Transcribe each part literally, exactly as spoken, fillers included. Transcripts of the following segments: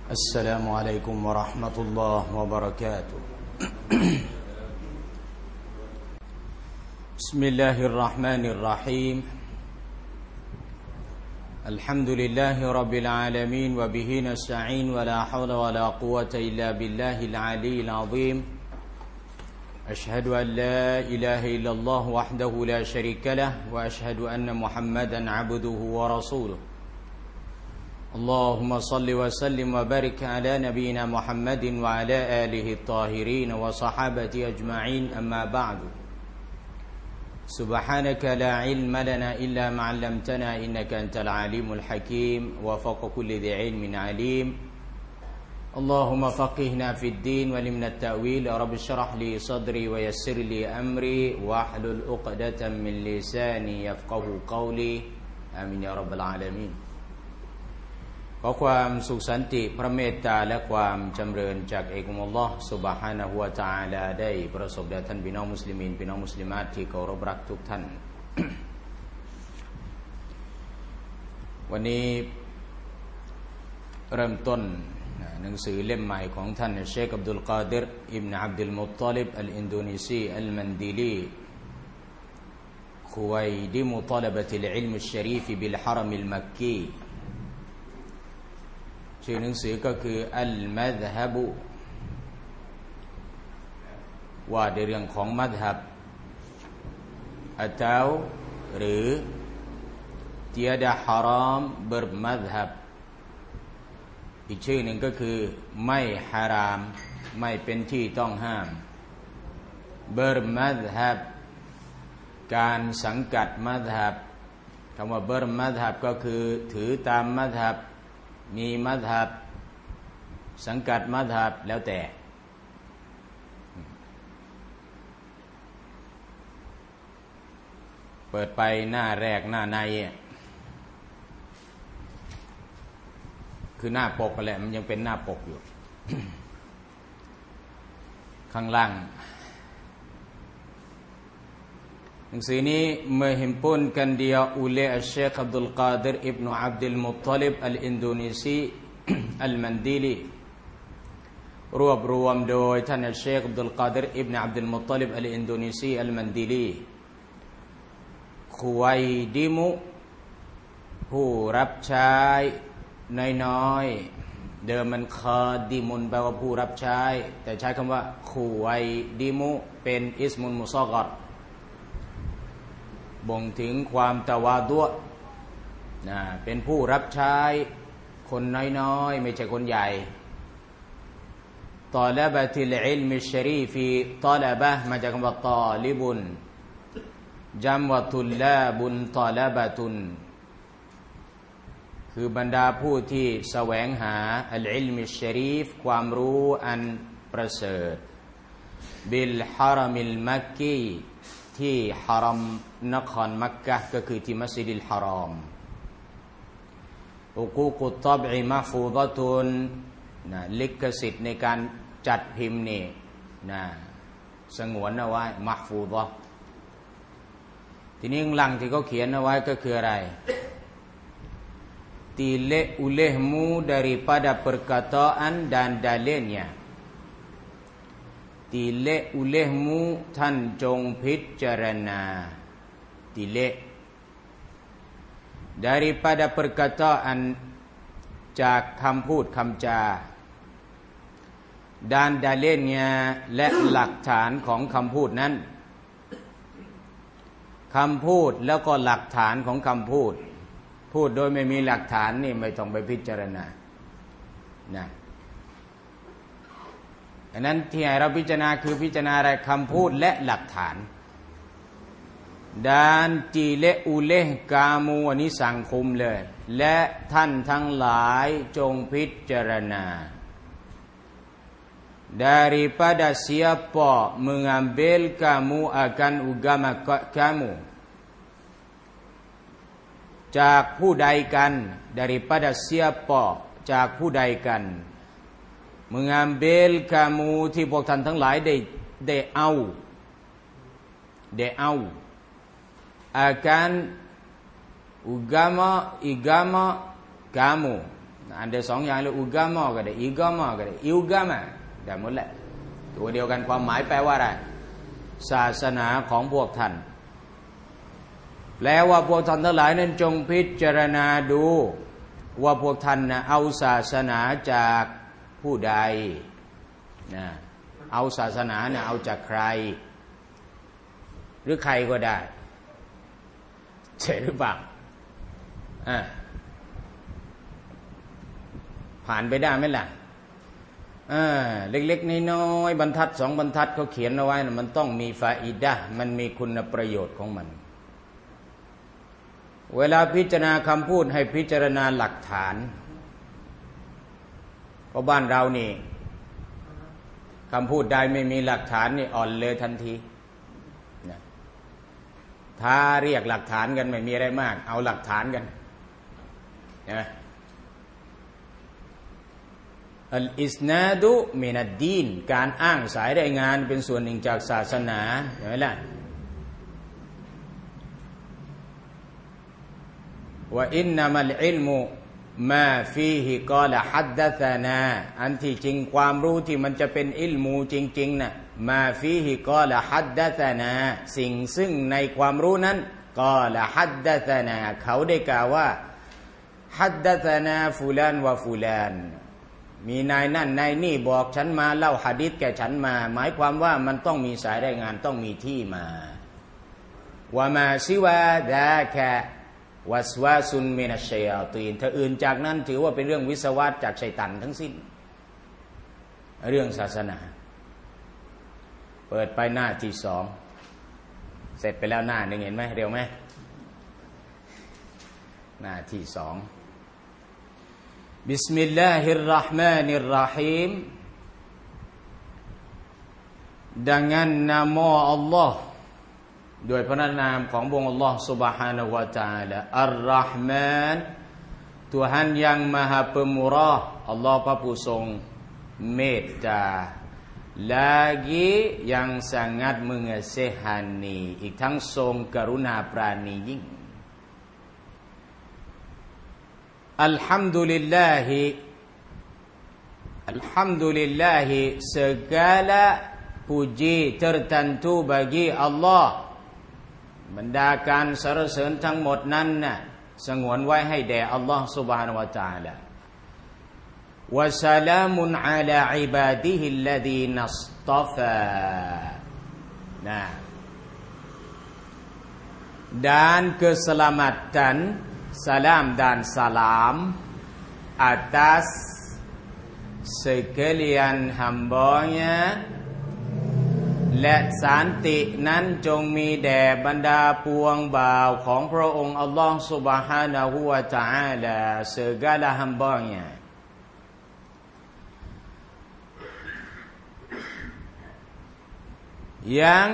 السلام عليكم ورحمة الله وبركاته بسم الله الرحمن الرحيم الحمد لله رب العالمين وبه نستعين ولا حول ولا قوة إلا بالله العلي العظيم أشهد أن لا إله إلا الله وحده لا شريك له وأشهد أن محمدا عبده ورسوله اللهم صل وسلم وبارك على نبينا محمد وعلى آله الطاهرين وصحابته أجمعين أما بعد سبحانك لا علم لنا إلا ما علمتنا إنك أنت العليم الحكيم وفوق كل ذي علم عليم اللهم فقهنا في الدين ولمنا التأويل رب اشرح لي صدري ويسر لي أمري واحلل عقدة من لساني يفقه قولي آمين يا رب العالمينขอความสุขสันติพระเมตตาและความจำเริญจากเอกอัลลอฮ์ซุบฮานะฮูวะตะอาลาได้ประสบแด่ท่านพี่น้องมุสลิมีนพี่น้องมุสลิมาตที่เคารพรักทุกท่าน วันนี้เริ่มต้นหนังสือเล่มใหม่ของท่านเชคอับดุลกาดิรอิบนุอับดุลมุฏฏอลิบอัลอินโดนีซีอัลมันดีลีคุวัยดิมุฏลับะติลอิลมุชชะรีฟบิลฮะรมิลมักกีชื่อหนังสือก็คืออัลมัซฮับว่าในเรื่องของมัซฮับอัตาวหรือ tiada haram bermadhab อีกชื่อหนึ่งก็คือไม่ฮารามไม่เป็นที่ต้องห้าม bermadhab การสังกัดมัซฮับคำว่า bermadhab ก็คือถือตามมัซฮับมีมัซฮับสังกัดมัซฮับแล้วแต่เปิดไปหน้าแรกหน้าในคือหน้าปกแหละมันยังเป็นหน้าปกอยู่ ข้างล่างหนังสือนี้ menghimpun dia oleh Syekh Abdul Qadir Ibnu Abdul Muttalib Al-Indonesi Al-Mandili รวบรวมโดยท่านเชคอับดุลกาดิรอิบนุอับดุลมุฏฏอลิบอัลอินโดนีซีอัลมันดีลีคุวัยดิมุผู้รับใช้น้อยๆเดิมมันคาดิมุนแปลว่าผู้รับใช้แต่ใช้คำว่าคุวัยดิมุเป็นอิสมุนมุศอกรบ่งถึงความตะวาดุอ์นะเป็นผู้รับใช้คนน้อยๆไม่ใช่คนใหญ่ตอละบะติลอิลมิชชะรีฟีตอละบะมาจากคำว่าตอลิบุนจัมวะตุลลาบุนตอละบะตุนคือบรรดาผู้ที่แสวงหาอัลอิลมิชชะรีฟความรู้อันประเสริฐบิลฮะรมิลมักกีที่ฮารอมนครมักกะห์ก็คือที่มัสยิดิลฮารอมอุกูกุตตับอิมะฟูฎะตุนนะลิขสิทธิ์ในการจัดพิมพ์นี่นะสงวนเอาไว้มะฟูฎะห์ทีนี้ข้างหลังที่เขาเขียนเอาไว้ก็คืออะไร Tilek olehmu daripada perkataan dan dalilnya Tilek olehmu ท่านจงพิจารณา Tilek daripada perkataan จากคำพูดคำจา dan dalilnya และหลักฐานของคำพูดนั้นคำพูดแล้วก็หลักฐานของคำพูดพูดโดยไม่มีหลักฐานนี่ไม่ต้องไปพิจารณานะอันนั้นที่ให้เราพิจารณาคือพิจารณาอะไรคำพูดและหลักฐานด้านจีเลอุเลกามูอันนี้สั่งคุมเลยและท่านทั้งหลายจงพิจารณา daripada siapa mengambil kamu akan agama kamu จากผู้ใดกัน daripada siapa จากผู้ใดกัน mengambil kamu ที่พวกท่านทั้งหลายได้ได้เอาได้เอา akan agama agama kamu อันเดียวสองอย่างเลยอุกามะก็ได้อิกามะก็ได้อิวกามะได้หมดแหละตัวเดียวกันความหมายแปลว่าอะไรศาสนาของพวกท่านแปลว่าพวกท่านทั้งหลายนั้นจงพิจารณาดูว่าพวกท่านนะเอาศาสนาจากผู้ใดนะเอาศาสนาเนี่ยเอาจากใครหรือใครก็ได้ใช่หรือเปล่าอ่าผ่านไปได้ไหมล่ะอ่าเล็กๆน้อยๆบรรทัดสองบรรทัดเขาเขียนเอาไว้นะมันต้องมีฟาอิดะห์มันมีคุณประโยชน์ของมันเวลาพิจารณาคำพูดให้พิจารณาหลักฐานเพราะบ้านเรานี่คำพูดใดไม่มีหลักฐานนี่อ่อนเลยทันทีนะถ้าเรียกหลักฐานกันไม่มีอะไรมากเอาหลักฐานกันนะอัลอิสนาดุมินัดดีนการอ้างสายรายงานเป็นส่วนหนึ่งจากศาสนาเห็นไหมล่ะว่าอินนามัลอิลมุมาฟีฮิกอละฮัดดะซานาอันที่จริงความรู้ที่มันจะเป็นอิลมูจริงๆน่ะมาฟีฮิกอละฮัดดะซานาสิ่งซึ่งในความรู้นั้นกอละฮัดดะซานาเขาได้กล่าวว่าฮัดดะซานาฟุลานวะฟุลานมีนายนั่นนายนี่บอกฉันมาเล่าหะดีษแก่ฉันมาหมายความว่ามันต้องมีสายรายงานต้องมีที่มาวะมาซิวาดาคะวัสวาซุนมินัชชัยาตีนถ้าอื่นจากนั้นถือว่าเป็นเรื่องวิศวะจากชัยฏอนทั้งสิ้นเรื่องศาสนาเปิดไปหน้าที่สองเสร็จไปแล้วหน้าหนึ่งเห็นไหมเร็วไหมหน้าที่สองบิสมิลลาฮิรเราะห์มานิรเราะฮีมดังนั้นนะโมอัลลอฮ์โดยพระนามของพระองค์อัลลอฮ์ سبحانه และ تعالى อัรเราะห์มาน Tuhan yang Maha Pemurah Allah พระผู้ทรงเมตตา lagi yang sangat mengasihani อีกทั้งทรงกรุณาปราณียิ่งอัลฮัมดุลิลลาฮิอัลฮัมดุลิลลาฮิ segala puji tertentu bagi Allahบรรดาการสรรเสริญทั้งหมดนั้นน่ะสงวนไว้ให้แด่อัลลอฮ์ سبحانه และ تعالى วะซะลามุนอะลาอิบาดิฮิลลซีนัสฏอฟานะ dan keselamatan salam dan salam atas sekalian hamba-Nyaและสันตินั้นจงมีแด่บรรดาปวงบ่าวของพระองค์อัลลอฮฺ سبحانه และ تعالى segala hamba-Nya yang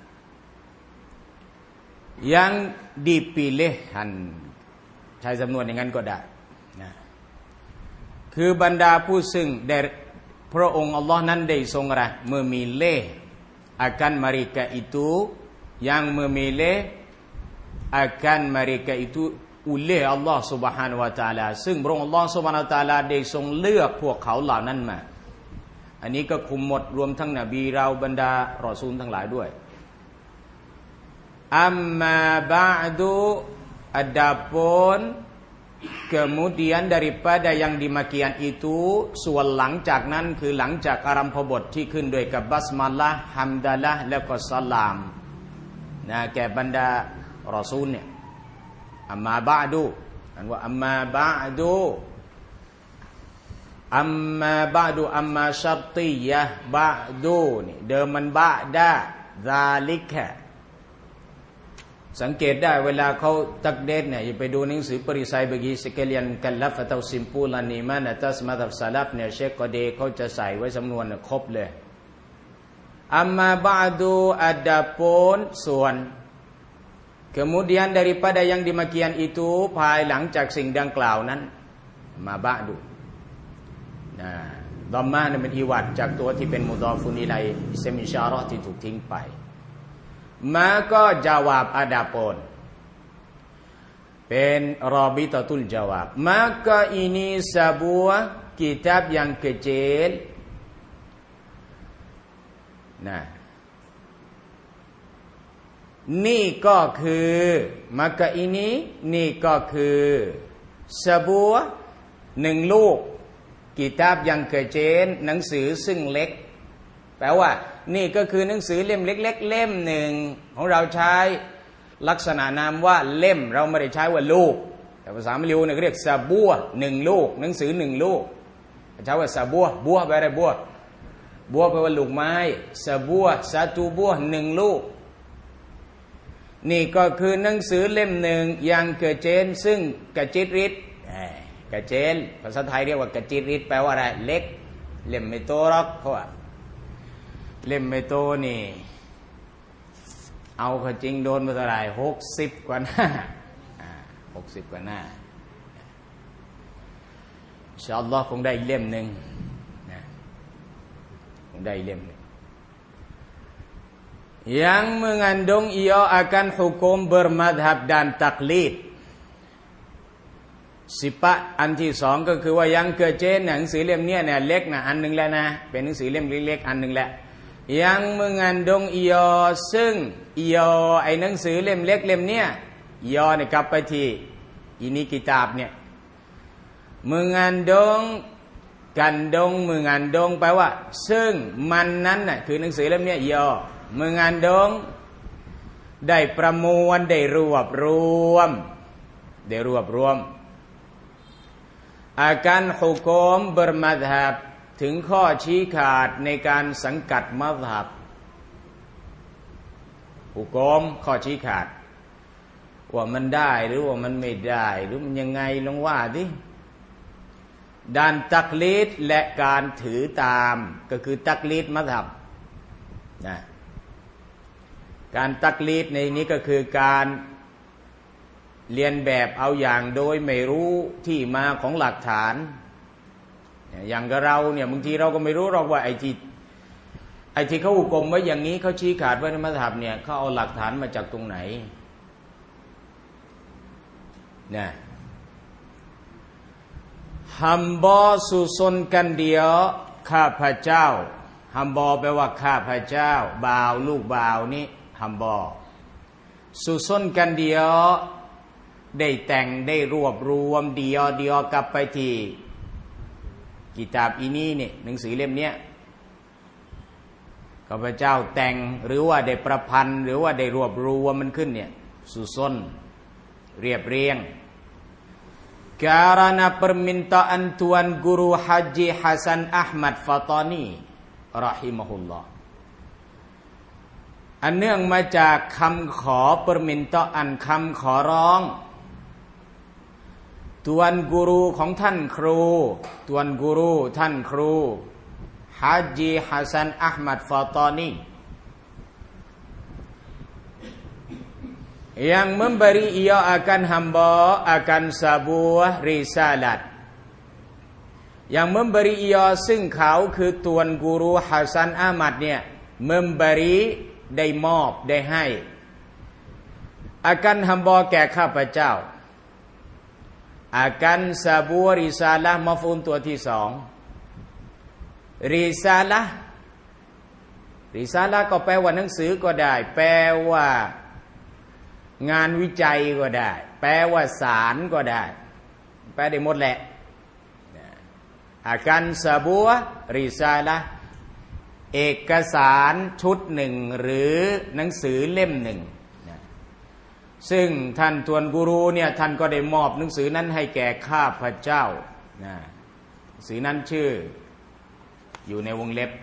yang dipilihkan ใช้จำนวนอย่างนั้นก็ได้นะคือบรรดาผู้ซึ่งได้พระองค์อัลลอฮ์นั้นได้ทรงอะไรmemilih akan mereka itu yang memilih akan mereka itu oleh Allah Subhanahu wa taala ซึ่งพระองค์ Allah Subhanahu wa taala ได้ทรงเลือกพวกเขาเหล่านั้นมาอันนี้ก็คุมหมดรวมทั้งนบีเราบรรดารอซูลทั้งหลายด้วยอัมมาบะอ์ดุ adapun kemudian daripada yang demikian itu ส่วนหลังจากนั้นคือหลังจากอารัมภบทที่ขึ้นด้วยกับบัสมาละห์ฮัมดะละห์แล้วก็สลามนะแก่บรรดารอซูลเนี่ยอัมมาบะอ์ดุอันว่าอัมมาบะอ์ดุอัมมาบะอ์ดุอัมมาชัตติยะห์บะอ์ดุนี่เดิมมันบะดะซาลิกะสังเกตได้เวลาเขาตักเดทเนี่ยอย่าไปดูหนังสือปริษัยบางทีสเกเลียนกันลัฟะตาซิมปูลานีมานะตัสมาตับซาลับเนี่ยเชคกอเดเขาจะใส่ไว้สำนวนครบเลยอัมมาบะอ์ดุอัดดาปนส่วน kemudian daripada yang demikian itu ภายหลังจากสิ่งดังกล่าวนั้นมาบะอ์ดุนะดอมมาเนี่ยเป็นอีวัดจากตัวที่เป็นมุฎอฟุนอิลัยอิสมิชาเราะห์ที่ถูกทิ้งไปmaka jawab adapun เป็นรอบิตตุลจาวาบ maka ini sebuah kitab yang kecil นะนี่ก็คือ maka ini นี่ก็คือ sebuah หนึ่งลูกกิตาบยังเกเจนหนังสือซึ่งเล็กแปลว่านี่ก็คือหนังสือเล่มเล็กๆเล่มหนึ่งของเราใช้ลักษณะนามว่าเล่มเราไม่ได้ใช้ว่าลูกแต่ภาษามลิวเนี่ยเรียกซาบัวหนึ่งลูกหนังสือหนึ่งลูกใช้ว่าซาบัวบัวแปลอะไรบัวบัวแปลว่าลูกไม้ซาบัวซาตูบัวหนึ่งลูกนี่ก็คือหนังสือเล่มหนึ่งยังเกเจนซึ่งกระจิตริดกระเจนภาษาไทยเรียกว่ากระจิตริดแปลว่าอะไรเล็กเล่มไม่โตหรอกเพราะว่าเล่มไม่โตนี่เอาเข้าจริงโดนมาเท่าไหร่หกสิบกว่าหน้าหกสิบกว่าหน้าอินชาอัลลอฮ์คงได้เล่มหนึ่งนะคงได้เล่มหนึ่ง yang mengandung ia akan hukum bermadhab dan taklidสิปะอันที่สองก็คือว่ายังเกิดเจนหนังสือเล่มเนี้ยเนี่ยเล็กนะอันหนึ่งแล้วนะเป็นหนังสือเล่มเล็กๆอันหนึ่งแหละยังmengandung iaซึ่ง ia ไอ้หนังสือเล่มเล็กเล่มเนี้ย ia เนี่ยกลับไปที่อินี่กิตาบเนี่ย mengandung gandung mengandung แปลว่าซึ่งมันนั้นน่ะคือหนังสือเล่มเนี้ย ia mengandung ได้ประมวลได้รวบรวมได้รวบรวมakan hukum bermadhab ถึงข้อชี้ขาดในการสังกัดมัซฮับหุกมข้อชี้ขาดว่ามันได้หรือว่ามันไม่ได้หรือมันยังไงลองว่าดิด้านตักลีดและการถือตามก็คือตักลีดมัซฮับนะการตักลีดในนี้ก็คือการเรียนแบบเอาอย่างโดยไม่รู้ที่มาของหลักฐานอย่างกับเราเนี่ยบางทีเราก็ไม่รู้หรอกว่าไอ้ที่ไอ้ที่เขาหุกมไว้อย่างนี้เขาชี้ขาดไว้ในมัซฮับเนี่ยเขาเอาหลักฐานมาจากตรงไหนเนี่ยฮัมบอสุซนกันเดียวข้าพเจ้าฮัมบอแปลว่าข้าพเจ้าบ่าวลูกบ่าวนี่ฮัมบอสุซนกันเดียวได้แต่งได้รวบรวมเดียวเดียวกลับไปที่กิตาบอินี้เนี่ยหนังสือเล่มเนี้ยข้าพเจ้าแต่งหรือว่าได้ประพันธ์หรือว่าได้รวบรวมมันขึ้นเนี่ยสุซนเรียบเรียง karena permintaan Tuan Guru Haji Hasan Ahmad Fatani rahimahullah อันเนื่องมาจากคำขอ permintaan คำขอร้องตวนกูรูของท่านครูตวนกูรูท่านครูฮัจญีฮัสซันอัห์มัดฟาตานี yang memberi ia akan hamba akan sebuah risalat yang memberi ia ซึ่งเขาคือตวนกูรูฮัสซันอะห์มัดเนี่ย memberi ได้มอบได้ให้อากันฮัมบอแก่ข้าพเจ้าอากันซาบัวริซาละมาฟูนตัวที่สองริซาละริซาละก็แปลว่าหนังสือก็ได้แปลว่างานวิจัยก็ได้แปลว่าสารก็ได้แปลได้หมดแหละอากันซาบัวริซาละเอกสารชุดหนึ่งหรือหนังสือเล่มหนึ่งซึ่งท่านตวนกูรูเนี่ยท่านก็ได้มอบหนังสือนั้นให้แก่ข้าพเจ้านะหนังสือนั้นชื่ออยู่ในวงเล็บ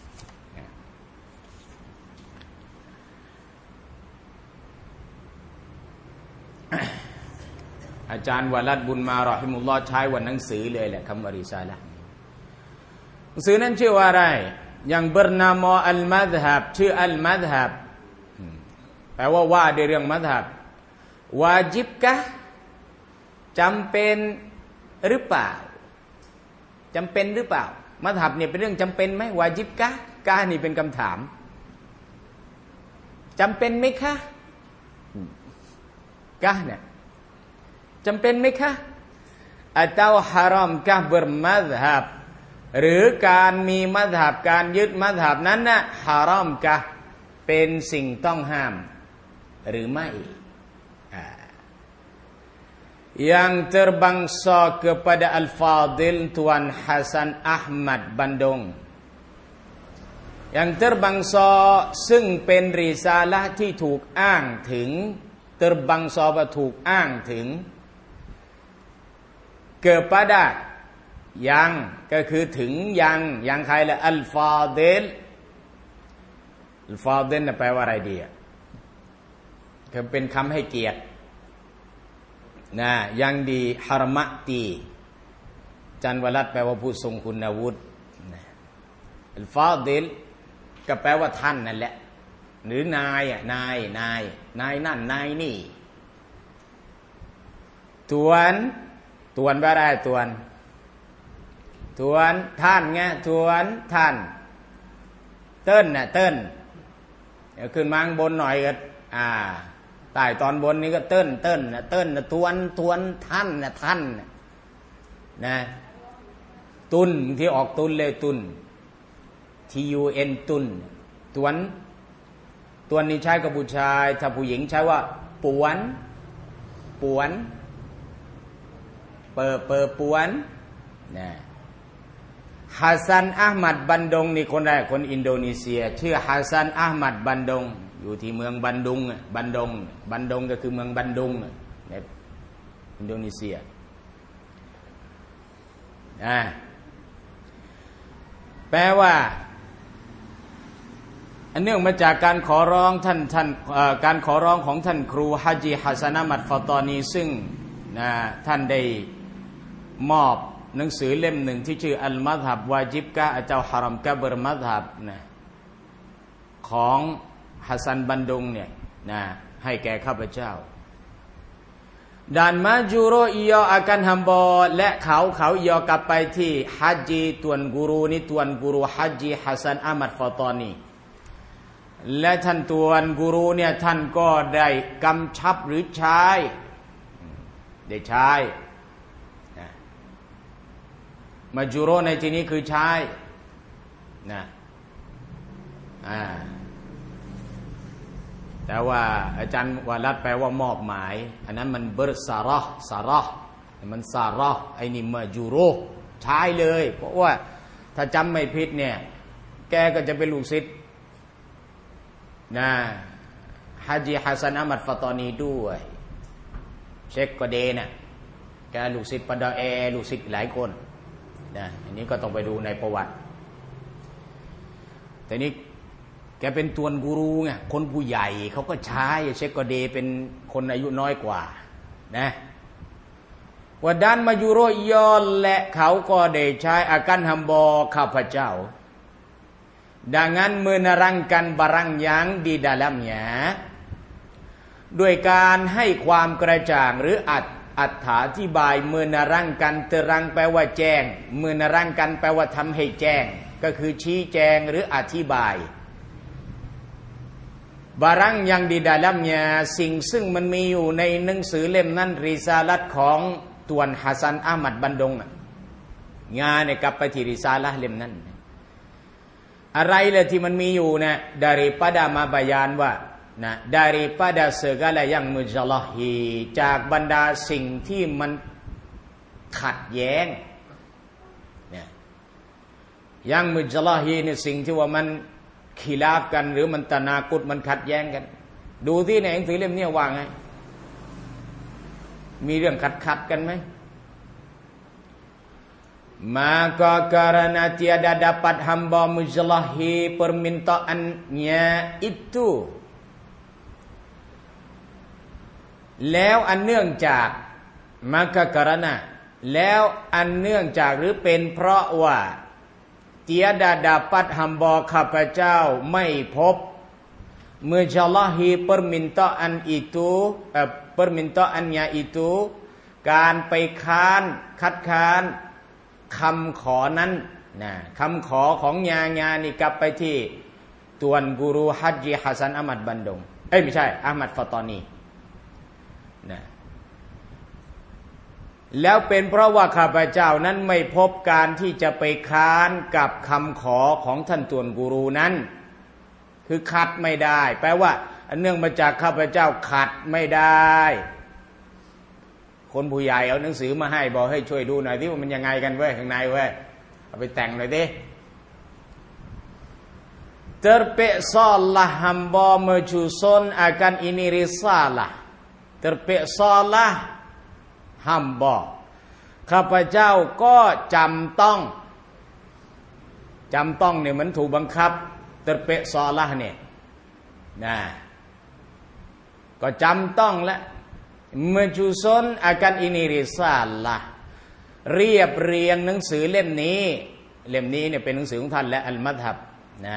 อาจารย์วรัตบุญมารอฮิมุลลอฮ์ใช้วันหนังสือเลยแหละคำว่าริซาละห์หนังสือนั้นชื่อว่าอะไรyang bernama al-madhab ชื่อ al-madhab แปลว่าว่าในเรื่องมัซฮับวาญิบกะจำเป็นหรือเปล่าจำเป็นหรือเปล่ามัซฮับเนี่ยเป็นเรื่องจำเป็นไหมวาญิบกะกะนี่เป็นคำถามจำเป็นไหมคะกะเนี่ยจำเป็นไหมคะอัตวฮารอมกะเบรมัซฮับหรือการมีมัซฮับการยึดมัซฮับนั้นนะฮารอมกะเป็นสิ่งต้องห้ามหรือไม่yang terbangsa kepada Al-Fadil Tuan Hasan Ahmad Bandung yang terbangsa ซึ่งเป็นริซาละห์ที่ถูกอ้างถึง terbangsa ว่าถูกอ้างถึง kepada ยังก็คือถึงยังยังใครละ Al-Fadil Al-Fadil แปลว่าอะไรดีอ่ะคือเป็นคำให้เกียรตินะยังดีฮารมะตีจันวรัตน์แปลว่าผู้ทรงคุณวุฒิอัลฟาดิลก็แปลว่าท่านนั่นแหละหรือนายอ่ะนายนายนายนั่นนายนี่ตวนตวนว่าได้ตวนตวนท่านไงตวนท่านเติ้นน่ะเติ้นเดี๋ยวขึ้นมาข้างบนหน่อยก็อ่าใต้ตอนบนนี้ก็เติ้นเติ้นนะเติ้นนะทวนทวนท่านนะท่านนะตุนที่ออกตุนเลยตุน T U N ตุนทวนทวนนี่ใช้กับผู้ชายถ้าผู้หญิงใช้ว่าปวนปวนเปอเปอปวนนะฮัสซันอะห์มัดบันดงนี่คนแรกคนอินโดนีเซียชื่อฮัสซันอะห์มัดบันดงอยู่ที่เมืองบันดุงบันดงบันดงก็คือเมืองบันดุงในอินโดนีเซียนะแปลว่าอันเนื่องมาจากการขอร้องท่านท่านการขอร้องของท่านครูฮะจีฮัสซันอะห์มัดฟาตอนีซึ่งนะท่านได้มอบหนังสือเล่มหนึ่งที่ชื่ออัลมัซฮับวาจิบกะอัลเจ้าฮารอมกะเบรมัซฮับนะของฮัสซันบันดุงเนี่ยนะให้แก่ข้าพเจ้าdan majuro ia akan hamba และเขาเขาiaกลับไปที่ฮัจญีตวนกูรูนี่ตวนกูรูฮัจญีฮัสซันอะห์มัดฟาตอนีและท่านตวนกูรูเนี่ยท่านก็ได้กำชับหรือใช้ได้ใช้มาจูโรในที่นี้คือใช้นะอ่าแต่ว่าอาจารย์วารัตแปลว่ามอบหมายอันนั้นมันเบอร์สาระสาระมันสาระไอ้นี่มาจูโรใช้เลยเพราะว่าถ้าจำไม่ผิดเนี่ยแกก็จะเป็นลูกศิษย์นะฮะจีฮัสซันอะห์มัดฟาตอนีด้วยเชคกอเดน่ะแกลูกศิษย์ปะดาแอลูกศิษย์หลายคนนะอันนี้ก็ต้องไปดูในประวัติแต่นี้แกเป็นตวนกูรูไงคนผู้ใหญ่เขาก็ใช้เชคกอเดเป็นคนอายุน้อยกว่านะว่าด้านมายูโรยอลและเขาก็ได้ใช้อาการฮัมบอข้าพเจ้าดังนั้นmenerangkan barang yang di dalamnyaด้วยการให้ความกระจ่างหรืออัดอัถาธิบายmenerangkan terangแปลว่าแจ้งmenerangkanแปลว่าทำให้แจ้งก็คือชี้แจงหรืออธิบายบารังยังดีดาลัมเนี่ยสิ่งซึ่งมันมีอยู่ในหนังสือเล่มนั้นริซาลัตของตวนฮัสซันอะห์มัดบันดงงานเนี่ยกลับไปที่ริซาละห์เล่มนั้นอะไรเลยที่มันมีอยู่เนี่ย daripada มาบายานว่านะ daripada segala yang mujalahi จากบรรดาสิ่งที่มันขัดแย้งเนี่ยยังมุจลาฮีเนี่ยสิ่งที่ว่ามันขีลาฟกันหรือมันตนากุดมันขัดแย้งกันดูที่ในหนังสือเล่มนี้ว่าไงมีเรื่องขัดขัดกันไหม maka karena tiada dapat hamba mujlahi permintaannya itu แล้วอันเนื่องจาก maka karena แล้วอันเนื่องจากหรือเป็นเพราะว่า tiada dapat hamba ข้าพเจ้าไม่พบ mujlahi permintaan itu eh, permintaannya itu การไปค้านคัดค้านคำขอนั้นนะคำขอของญาญานี่กลับไปที่ตวนกูรูฮัจญีฮัสซันอะห์มัดบันดงเอ้ยไม่ใช่อะห์มัดฟาตอนีนะแล้วเป็นเพราะว่าข้าพเจ้านั้นไม่พบการที่จะไปค้านกับคำขอของท่านตวนกูรูนั้นคือขัดไม่ได้แปลว่าเนื่องมาจากข้าพเจ้าขัดไม่ได้คนผู้ใหญ่เอาหนังสือมาให้บอกให้ช่วยดูหน่อยที่ว่ามันยังไงกันเว้ยข้างในเว้ยเอาไปแต่งหน่อยดิ terpeksalah hamba menyusun akan ini risalah terpeksalah hamba ข้าพเจ้าก็จำต้องจำต้องเนี่ยมันถูกบังคับ terpeksalah เนี่ยนะก็จำต้องและmenyusun akan ini risalah เรียบเรียงหนังสือเล่มนี้เล่มนี้เนี่ยเป็นหนังสือของท่านและอัลมัซฮับนะ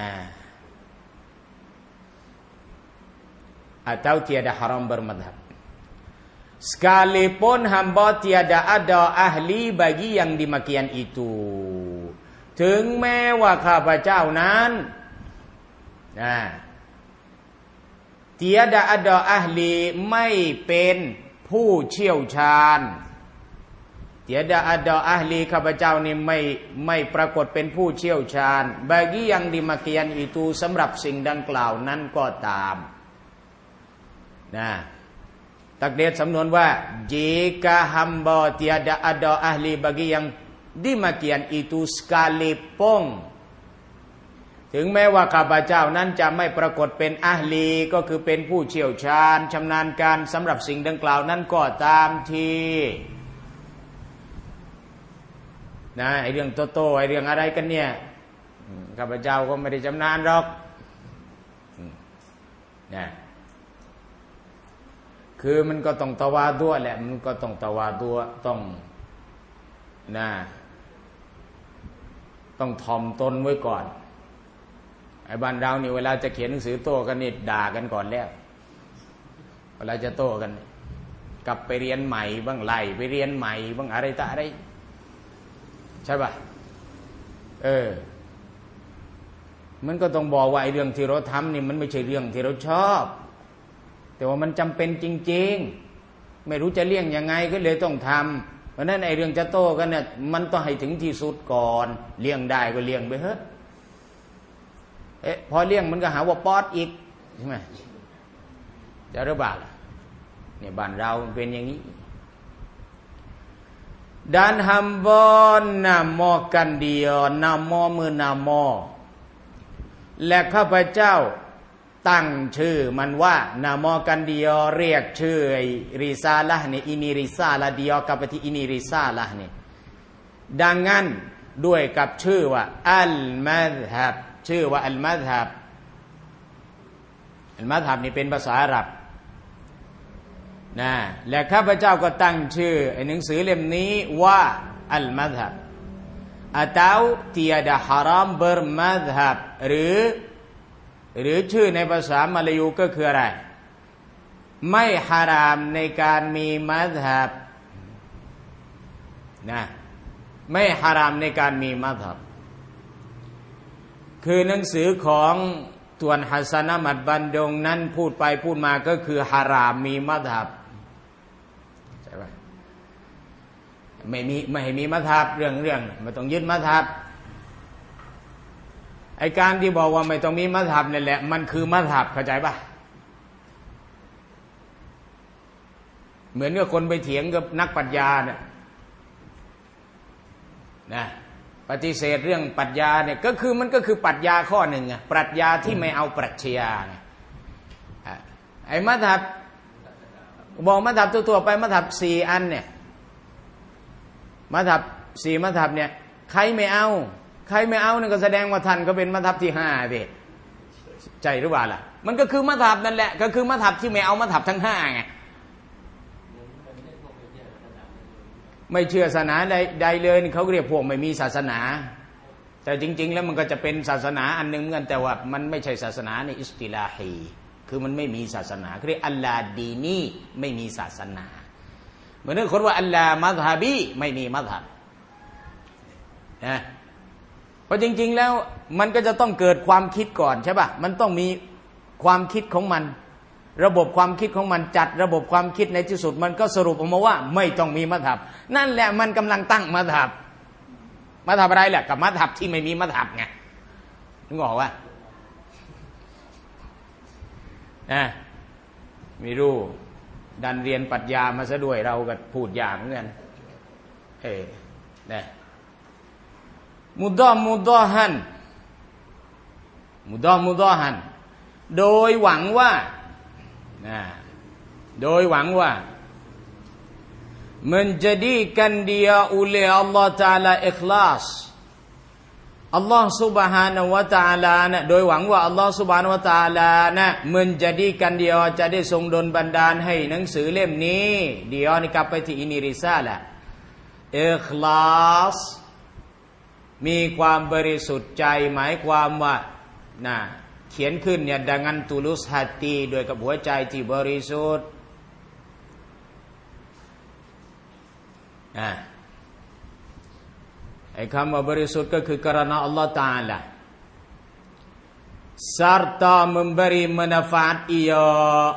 atau tiada haram bermadhab sekalipun hamba tiada ada ahli bagi yang demikian itu ถึงแม้ว่าข้าพเจ้านั้นนะ tiada ada ahli ไม่เป็นผู้เชี่ยวชาญ tiada ada ahli ข้าพเจ้านี่ไม่ไม่ปรากฏเป็นผู้เชี่ยวชาญ bagi yang demikian itu สำหรับสิ่งดังกล่าวนั้นก็ตามนะตักเดชสำนวนว่า jika hamba tiada ada ahli bagi yang demikian itu sekalipun ถึงแม้ว่าข้าพเจ้านั้นจะไม่ปรากฏเป็นอะห์ลีก็คือเป็นผู้เชี่ยวชาญชำนาญการสำหรับสิ่งดังกล่าวนั้นก็ตามทีนะไอเรื่องโตโต้ไอเรื่องอะไรกันเนี่ยข้าพเจ้าก็ไม่ได้ชำนาญหรอกนะคือมันก็ต้องตะวาดัวแหละมันก็ต้องตะวาดัวต้องนะต้องถ่อมตนไว้ก่อนไอ้บ้านเรานี่เวลาจะเขียนหนังสือโต้กันนี่ด่ากันก่อนแล้วเวลาจะโต้กันกลับไปเรียนใหม่บ้างไล่ไปเรียนใหม่บ้างอะไรต่ออะไรใช่ป่ะเออมันก็ต้องบอกว่าไอ้เรื่องที่เราทำนี่มันไม่ใช่เรื่องที่เราชอบแต่ว่ามันจำเป็นจริงๆไม่รู้จะเลี่ยงยังไงก็เลยต้องทำเพราะนั้นไอ้เรื่องจะโต้กันเนี่ยมันต้องให้ถึงที่สุดก่อนเลี่ยงได้ก็เลี่ยงไปเถอะเอ๊ะพอเลี่ยงมันก็หาว่าป๊อดอีกใช่ไหมจะระบาดเนี่ยบ้านเราเป็นอย่างนี้ dan hamba namakan dia nama menama และข้าพเจ้าตั้งชื่อมันว่านามอกันเดียวเรียกชื่อริซาละห์นี่อินีริซาละเดียวกับที่อินีริซาละห์นี่ดังนั้นด้วยกับชื่อว่าอัลมัซฮับชื่อว่าอัลมัซฮับอัลมัซฮับนี่เป็นภาษาอาหรับนะและข้าพเจ้าก็ตั้งชื่อไอ้หนังสือเล่มนี้ว่าอัลมัซฮับ atau tiada haram bermadhab หรือหรือชื่อในภาษามาลายูก็คืออะไรไม่ฮารามในการมีมัซฮับนะไม่ฮารามในการมีมัซฮับคือหนังสือของทวนฮัสซันอะห์มัดบันดงนั้นพูดไปพูดมาก็คือฮารามมีมัซฮับใช่ไหมไม่มีไม่ให้มีมัซฮับเรื่องเรื่องไม่ต้องยึดมัซฮับไอการที่บอกว่าไม่ต้องมีมัซฮับนี่แหละมันคือมัซฮับเข้าใจป่ะเหมือนกับคนไปเถียงกับนักปรัชญาเนี่ยนะปฏิเสธเรื่องปรัชญาเนี่ยก็คือมันก็คือปรัชญาข้อหนึ่งไงปรัชญาที่ไม่เอาปรัชญาไงไอมัซฮับบอกมัซฮับตัวๆไปมัซฮับสี่อันเนี่ยมัซฮับสี่มัซฮับเนี่ยใครไม่เอาใครไม่เอานี่ก็แสดงว่าท่านก็เป็นมัซฮับที่ห้าดิใจหรือเปล่าล่ะมันก็คือมัซฮับนั่นแหละก็คือมัซฮับที่ไม่เอามัซฮับทั้งห้าไงไม่เชื่อศาสนาใดใดเลยเขาเรียกพวกไม่มีศาสนาแต่จริงๆแล้วมันก็จะเป็นศาสนาอันหนึ่งเหมือนกันแต่ว่ามันไม่ใช่ศาสนาในอิสติลาฮีคือมันไม่มีศาสนาเรียกอัลลาดีนีไม่มีศาสนาเหมือนคนว่าอัลลามัซฮับีไม่มีมัซฮับนะเพราะจริงๆแล้วมันก็จะต้องเกิดความคิดก่อนใช่ป่ะมันต้องมีความคิดของมันระบบความคิดของมันจัดระบบความคิดในที่สุดมันก็สรุปออกมาว่าไม่ต้องมีมัธยับนั่นแหละมันกำลังตั้งมัธยับมัธยับอะไรแหละกับมัธยับที่ไม่มีมัธยับไงนึกออกว่านะไม่รู้ดันเรียนปรัชญามาซะด้วยเราก็พูดอย่างเหมือนกันเออนะมุดอมุดอฮันมุดอมุดอฮันโดยหวังว่านะโดยหวังว่า menjadikan dia oleh Allah Taala ikhlas Allah Subhanahu wa Taala นะโดยหวังว่าอัลลอฮ์ Subhanahu wa Taala นะ menjadikan dia จะได้ทรงดลบันดาลให้หนังสือเล่มนี้เดี๋ยวนี่กลับไปที่อินิริซาละอิคลาสมีความบริสุทธิ์ใจหมายความว่านะเขียนขึ้นเนี่ยdengan tulus hati โดยกับหัวใจที่บริสุทธิ์อ่าไอ้คำว่าบริสุทธิ์ก็คือkarena Allah Taala serta memberi manfaat ia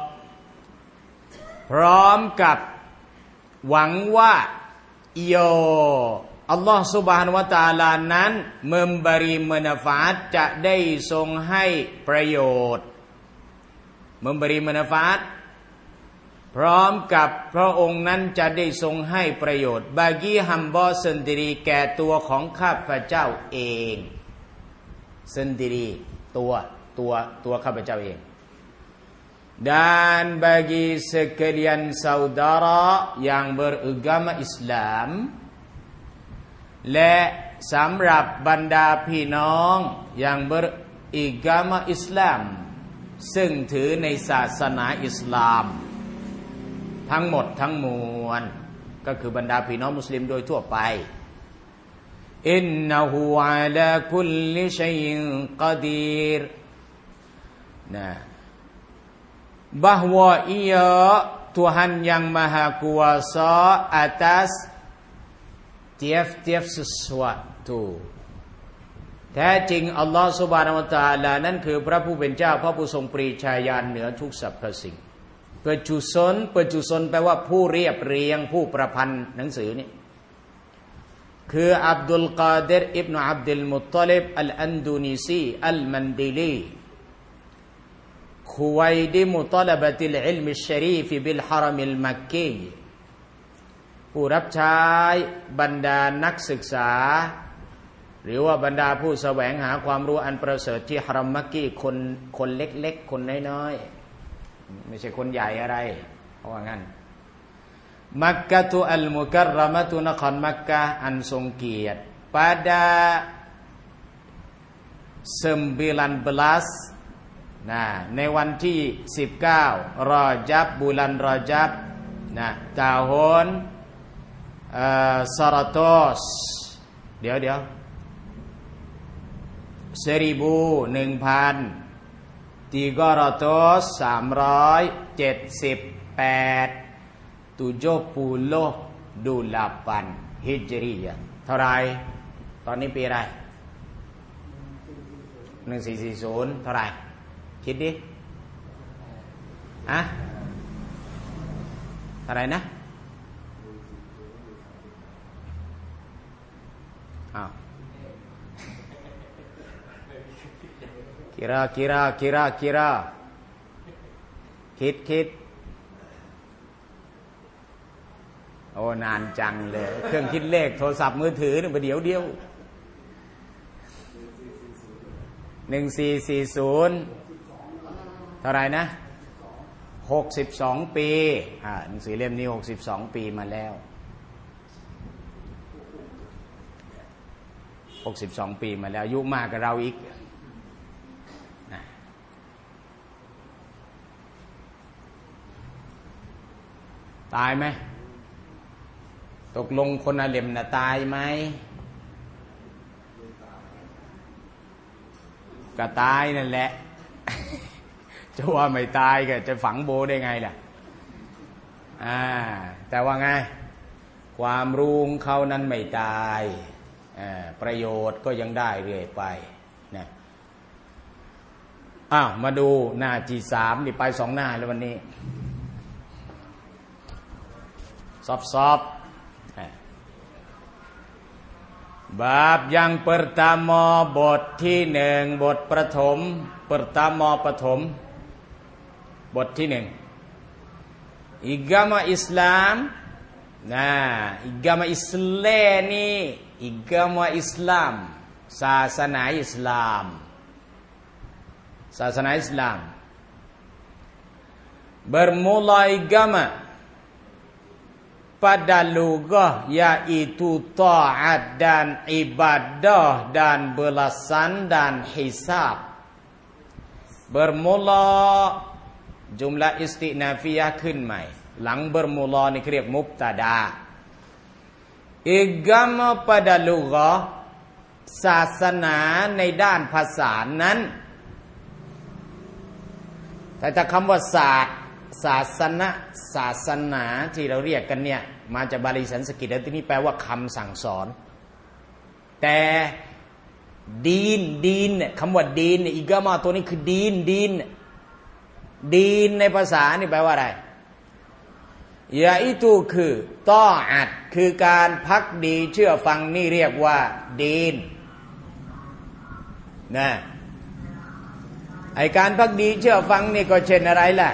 พร้อมกับหวังว่า ia Allah Subhanahu wa Taala นั้น memberi manfaat จะได้ทรงให้ประโยชน์ memberi manfaat พร้อมกับพระองค์นั้นจะได้ทรงให้ประโยชน์ bagi hamba sendiri แก่ตัวของข้าพเจ้าเอง sendiri ตัวตัวตัวข้าพเจ้าเอง dan bagi sekalian saudara yang beragama Islam และสำหรับบรรดาพี่น้องอย่างเบอร์อิกามะอิสลามซึ่งถือในศาสนาอิสลามทั้งหมดทั้งมวลก็คือบรรดาพี่น้องมุสลิมโดยทั่วไปอินนะฮูอะลาคุลลิชัยอินกอดีรนะ bahwa ia Tuhan yang maha kuasa atas tiap-tiap sesuatu แท้จริงอัลลอฮฺซุบฮานะฮูวะตะอาลานั้นคือพระผู้เป็นเจ้าพระผู้ทรงปรีชาญาณเหนือทุกสรรพสิ่งปัจจุซนปัจจุซนแปลว่าผู้เรียบเรียงผู้ประพันธ์หนังสือนี้คืออับดุลกาดิรอิบนุอับดุลมุตตลิบอัลอันดูนีซีอัลมันดิลีคุวัยดิมุตลบะติลอิลมิชชะรีฟบิลฮะรมิลมักกีผู้รับใช้บรรดานักศึกษาหรือว่าบรรดาผู้แสวงหาความรู้อันประเสริฐที่ฮะรัมมักกีคนคนเล็กๆคนน้อยๆไม่ใช่คนใหญ่อะไรเพราะว่างั้นมักกะตุอัลมุกัรรมะตุนครมักกะอันทรงเกียรติ pada sembilan belas นะในวันที่สิบเก้ารอญับบุลันรอญับนะtahun seratus เดี๋ยวเดี๋ยวseribu หนึ่งพัน tiga ratus สามร้อยเจ็ดสิบแปด tujuh puluh delapan ฮิจรียะห์เท่าไรตอนนี้ปีอะไรหนึ่งสี่สี่ศูนย์เท่าไรคิดดิอะเท่าไรนะอ้าว kira kira kira kira คิดคิดโอ้นานจังเลยเครื่องคิดเลขโทรศัพท์มือถือเนี่ยประเดี๋ยวเดียวหนึ่งสี่สี่ศูนย์เท่าไรนะหกสิบสองปีอ่าหนังสือเล่มนี้หกสิบสองปีมาแล้วหกสิบสองปีมาแล้วอายุมากกว่าเราอีกนะตายไหมตกลงคนอาเลมน่ะตายไหมก็ตายนั่นแหละ จะว่าไม่ตายก็จะฝังโบได้ไงล่ะอ่าแต่ว่าไงความรู้ของเขานั้นไม่ตายประโยชน์ก็ยังได้เรื่อยไปนะอ้าวมาดูหน้าที่สามนี่ไปสองหน้าแล้ววันนี้ซอฟๆบาปyang pertama บทที่หนึ่งบทประถม pertama ประถมบทที่หนึ่งagama Islam nah agama Islam นี่ agama Islam ศาสนาอิสลามศาสนาอิสลาม bermula agama pada lugah yaitu taat dan ibadah dan belasan dan hisab bermula jumlah istinafiyah ขึ้นใหม่หลัง bermula นี่เรียกมุบตะดา agama pada lugah ศาสนาในด้านภาษานั้นแต่ถ้าคำว่าศาสตร์ศาสนาศาสนาที่เราเรียกกันเนี่ยมาจากบาลีสันสกฤตแล้วที่นี่แปลว่าคำสั่งสอนแต่ดีนดีนเนี่ยคำว่าดีนเนี่ยอิกามาตัวนี้คือดีนดีนดีนในภาษานี่แปลว่าอะไรยาอิตูคือต้ออัดคือการพักดีเชื่อฟังนี่เรียกว่าดีนนะไอการพักดีเชื่อฟังนี่ก็เช่นอะไรล่ะ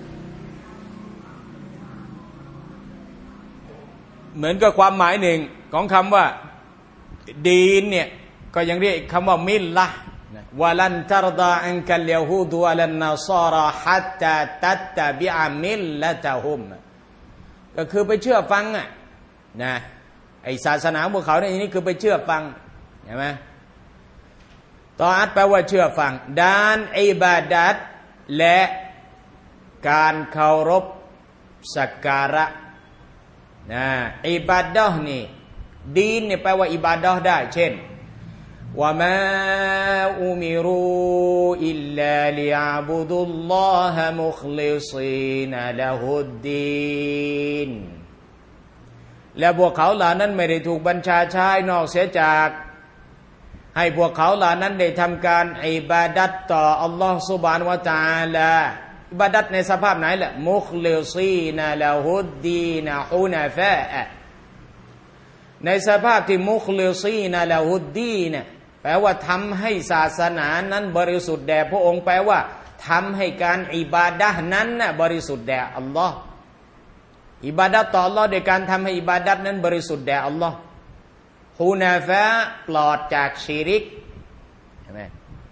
เหมือนกับความหมายหนึ่งของคำว่าดีนเนี่ยก็ยังเรียกคำว่ามิลละวะลันตัรดาอันกัลยะฮูดวะลันนัศารฮัตตาตัตตะบิอะมิลละตะฮุมก็คือไปเชื่อฟังอ่ะนะไอศาสนาพวกเขาเนี่ยนี่คือไปเชื่อฟังใช่ไหมตออัตแปลว่าเชื่อฟังด้านอิบาดัตและการเคารพสักการะนะอิบาดะห์นี่ดีนเนี่ยแปลว่าอิบาดะห์ได้เช่นวะมาอุมิรูอิลลาลิยะบุดุลลอฮะมุคลิซีนละฮุดดีนและพวกเขาเหล่านั้นไม่ได้ถูกบัญชาใช้นอกเสียจากให้พวกเขาเหล่านั้นได้ทำการอิบาดัตต่ออัลลอฮฺซุบฮานะฮูวะตะอาลาอิบาดัตในสภาพไหนล่ะมุคลิซีนละฮุดดีนฮุนาฟะในสภาพที่มุคลิซีนละฮุดดีนแปลว่าทำให้ศาสนานั้นบริสุทธิ์แด่พระองค์แปลว่าทำให้การอิบาดะห์นั้นน่ะบริสุทธิ์แด่อัลลอฮ์อิบาดัตต่ออัลลอฮ์โดยการทำให้อิบาดัตนั้นบริสุทธิ์แด่อัลลอฮ์ฮุนาฟะปลอดจากชิริกใช่ไหม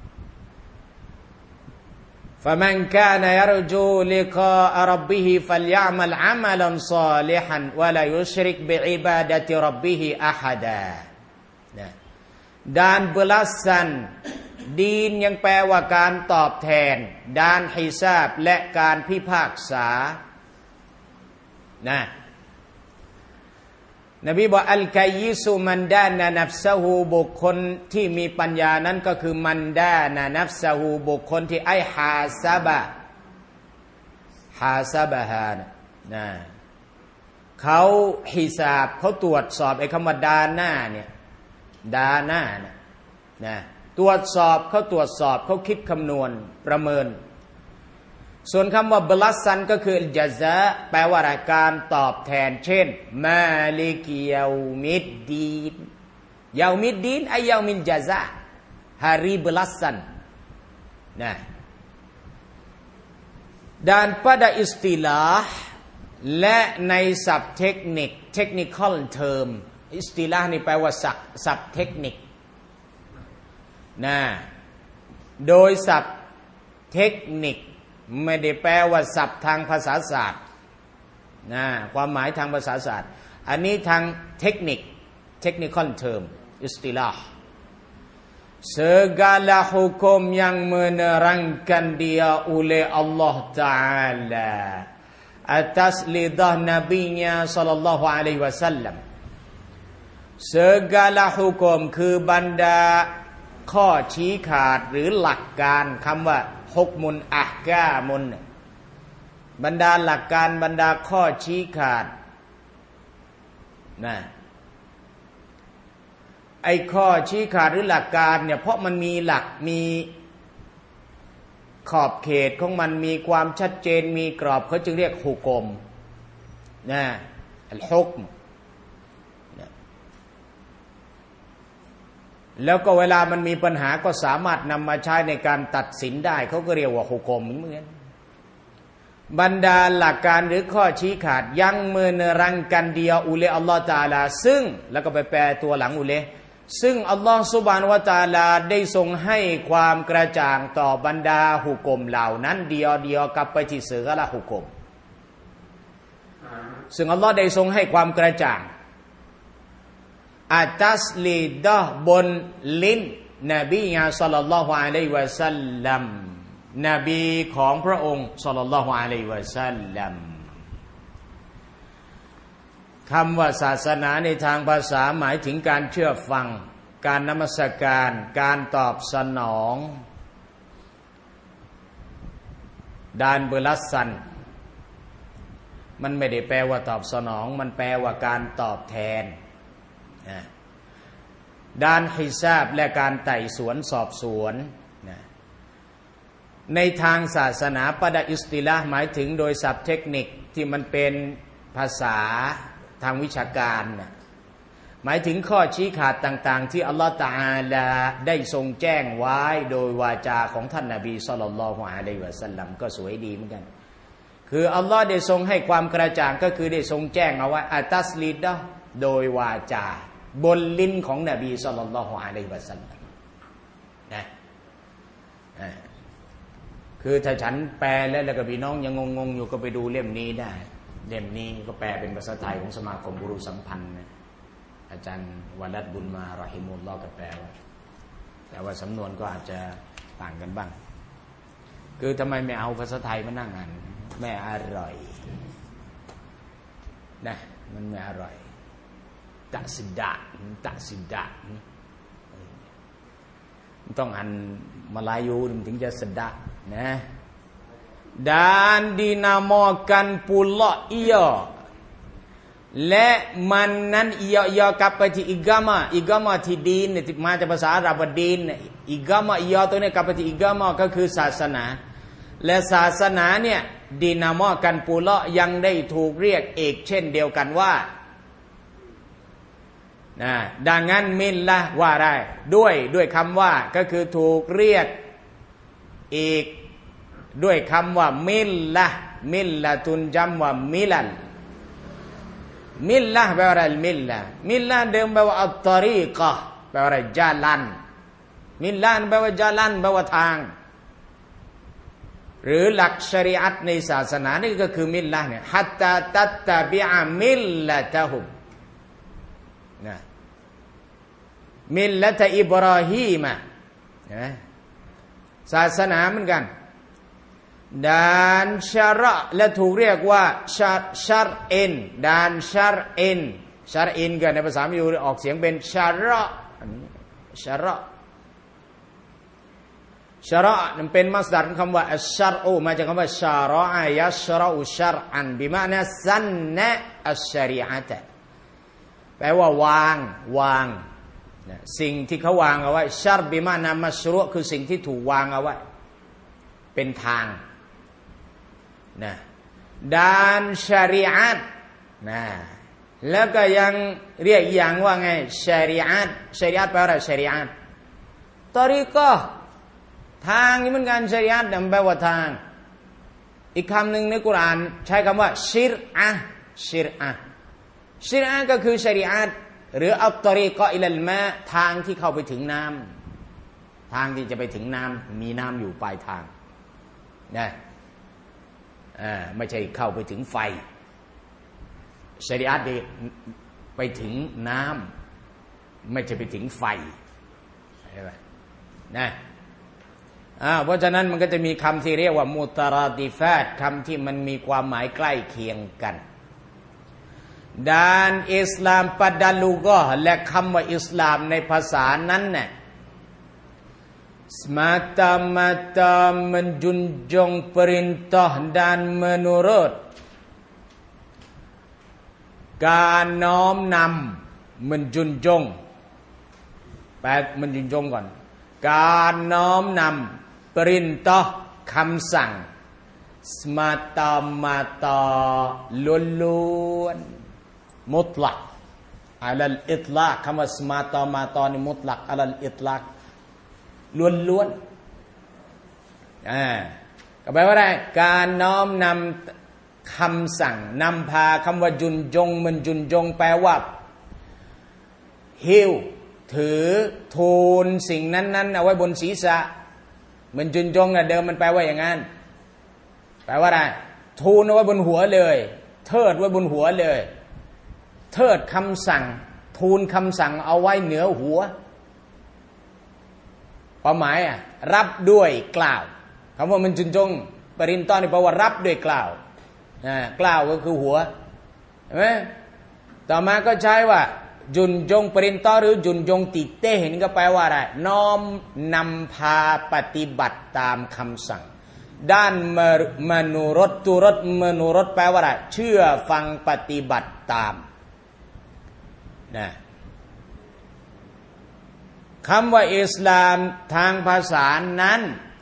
فمن كان يرجو لقاء ربه فليعمل عملا صالحا ولا يشرك بعبادة ربه أحدا ด้านบลัสซันดีนยังแปลว่าการตอบแทนด้านฮิซาบและการพิพากษานะนบีบอกอัลกัยยิสุมันดานะนัฟซะฮูบุคคลที่มีปัญญานั้นก็คือมันดานะนัฟซะฮูบุคคลที่ไอฮาซาบะฮาซาบะฮานะเขาฮิซาบเขาตรวจสอบไอ้คำว่าดาหน้าเนี่ยดาหน้านะนะตรวจสอบเขาตรวจสอบเขาคิดคำนวณประเมินส่วนคำว่าบลัสซันก็คือจาซาแปลว่าการตอบแทนเช่นมาลิกิยามิดดีนยามิดดีนไอยามินจาซาฮาริบลัสซันนะด้านpadaอิสติลาห์และในศัพท์เทคนิคเทคนิคอลเทอมอิสติลาห์นี่แปลว่าศัพท์ศัพท์เทคนิคนะโดยศัพท์เทคนิคไม่ได้แปลว่าศัพท์ทางภาษาศาสตร์นะความหมายทางภาษาศาสตร์อันนี้ทางเทคนิค technical term อิสติลาห์ segala hukum yang menerangkan dia oleh Allah Ta'ala atas lidah Nabi-Nya sallallahu alaihi wasallam segala hukum คือบรรดาข้อชี้ขาดหรือหลักการคำว่าฮุกมุนอะห์กามุนบรรดาหลักการบรรดาข้อชี้ขาดนะไอ้ข้อชี้ขาดหรือหลักการเนี่ยเพราะมันมีหลักมีขอบเขตของมันมีความชัดเจนมีกรอบเขาจึงเรียกฮุกมนะอัลฮุกมแล้วก็เวลามันมีปัญหาก็สามารถนำมาใช้ในการตัดสินได้เขาก็เรียกว่าฮุกมเหมือนกันบรรดาหลักการหรือข้อชี้ขาดยังมือเนรังกันเดียวอุเลอัลลอฮฺตะอาลาซึ่งแล้วก็ไปแปลตัวหลังอุเลซึ่งอัลลอฮฺซุบฮานะฮูวะตะอาลาได้ทรงให้ความกระจ่างต่อบรรดาฮุกมเหล่านั้นเดียวเดียวกลับไปที่เสือละฮุกมซึ่งอัลลอฮฺได้ทรงให้ความกระจ่างอัตัสลีดะบนลิ้นนบียะศ็อลลัลลอฮุอะลัยฮิวะซัลลัมนบีของพระองค์ศ็อลลัลลอฮุอะลัยฮิวะซัลลัมคำว่าศาสนาในทางภาษาหมายถึงการเชื่อฟังการนมัสการการตอบสนองดานเบลัสซันมันไม่ได้แปลว่าตอบสนองมันแปลว่าการตอบแทนด้านฮิซาบและการไต่สวนสอบสวนในทางศาสนาปะดะอิสติลาห์หมายถึงโดยศัพท์เทคนิคที่มันเป็นภาษาทางวิชาการหมายถึงข้อชี้ขาดต่างๆที่อัลลอฮฺตะอาลาได้ทรงแจ้งไว้โดยวาจาของท่านนบีศ็อลลัลลอฮุอะลัยฮิวะซัลลัมก็สวยดีเหมือนกันคืออัลลอฮฺได้ทรงให้ความกระจ่างก็คือได้ทรงแจ้งเอาไว้อัตัสลีดะโดยวาจาบนลิ้นของนบีศ็อลลัลลอฮุอะลัยฮิวะซัลลัมนะคือถ้าฉันแปลแล้วแล้วก็พี่น้องยังงงๆอยู่ก็ไปดูเล่มนี้ได้เล่มนี้ก็แปลเป็นภาษาไทยของสมาคมบุรุษสัมพันธ์นะอาจารย์วาลัดบุญมารอฮิมุลลอฮ์ก็แปลว่าแต่ว่าสำนวนก็อาจจะต่างกันบ้างคือทำไมไม่เอาภาษาไทยมานั่งอ่านไม่อร่อยนะมันไม่อร่อยตัสิดะตัสิดะต้องอ่านมาลายูถึงจะสดะนะ dan dinamakan pula ia และมันนั้นia ia กลับไปที่อิกามะอิกามะที่ดีนเนี่ยมาจากภาษาอาหรับว่าดีนอิกามะ ia ตัวนี้กลับไปที่อิกามะก็คือศาสนาและศาสนาเนี่ยดินามอกันปูละยังได้ถูกเรียกเอกเช่นเดียวกันว่านะดังนั้นมิลละว่าได้ด้วยด้วยคำว่าก็คือถูกเรียกอีกด้วยคำว่ามิลละมิลละตุนจำว่ามิลันมิลละแปลว่าอะไรมิลละมิลละเดิมแปลว่าอัตตรีกะแปลว่าอะไรจาลันมิลละแปลว่าจาลันแปลว่าทางหรือหลักชริอะห์ในศาสนานี่ก็คือมิลละเนี่ยฮัตตาตัตตะบิอะมิลละตะฮุมนะมิลละตะอิบราฮีมะนะศาสนาเหมือนกันด้านชะระและถูกเรียกว่าชัรชัรอินด้านชัรอินชัรอินกันในภาษามิยูออกเสียงเป็นชะระชะระชะระนั้นเป็นมัสดัรของคำว่าอัชชัรอูมาจากคำว่าชะระอะยัชระอุชัรอันบิมานะซันนะอัชชะรีอะตะแปลว่าวางวางสิ่งที่เขาวางเอาไว้ชัรบิมานะมัชรุคือสิ่งที่ถูกวางเอาไว้เป็นทางนะด้านชะรีอะตนะแล้วก็ยังเรียกอย่างว่าไงชะรีอะตชะรีอะตแปลว่าอะไรชะรีอะตตอรีกะทางนี่เหมือนกันชะรีอะตแปลว่าทางอีกคำหนึ่งในกุรอานใช้คำว่าชิรอะห์ชิรอะห์ชิรอะห์ก็คือชะรีอะตหรืออัตตรีกะอิลัลมาทางที่เข้าไปถึงน้ำทางที่จะไปถึงน้ำมีน้ำอยู่ปลายทางนะอ่าไม่ใช่เข้าไปถึงไฟชะรีอะห์นี่ไปถึงน้ำไม่ใช่ไปถึงไฟใช่ไหมนะอ่าเพราะฉะนั้นมันก็จะมีคำที่เรียกว่ามุตราติฟาตคำที่มันมีความหมายใกล้เคียงกันด้านอิสลามปัดลูกะและคำว่าอิสลามในภาษานั้นเนี่ย semata-mata menjunjung perintah dan menurut การน้อมนำมันจุนจงแปลมันจุนจงก่อนการน้อมนำปรินตะคำสั่งสมาตามาตาล้วนๆมุตลักอัลลอิตลากคำว่าสมาตามาตานี่มุตลักอัลลอิตลากล้วนๆอ่าก็แปลว่าอะไรการน้อมนำคำสั่งนำพาคำว่าจุนจงมันจุนจงแปลว่าหิ้วถือทูลสิ่งนั้นๆเอาไว้บนศีรษะมันจุนจงนะเดิมมันแปลว่าอย่างนั้นแปลว่าอะไรทูลเอาไว้บนหัวเลยเทิดไว้บนหัวเลยเทิดคำสั่งทูลคำสั่งเอาไว้เหนือหัวความหมายอ่ะรับด้วยกล่าวคำว่ามันจุนจงปรินตอนนี่แปลว่ารับด้วยกล่าวอ่ากล่าวก็คือหัวเห็นไหมต่อมาก็ใช้ว่าจุนจงปรินตอหรือจุนจงติเต้เห็นก็แปลว่าอะไรน้อมนำพาปฏิบัติตามคำสั่งด้านมนุรสตุรสมนุรสแปลว่าอะไรเชื่อฟังปฏิบัติตามนะคำว่าอิสลามทางภาษานั้น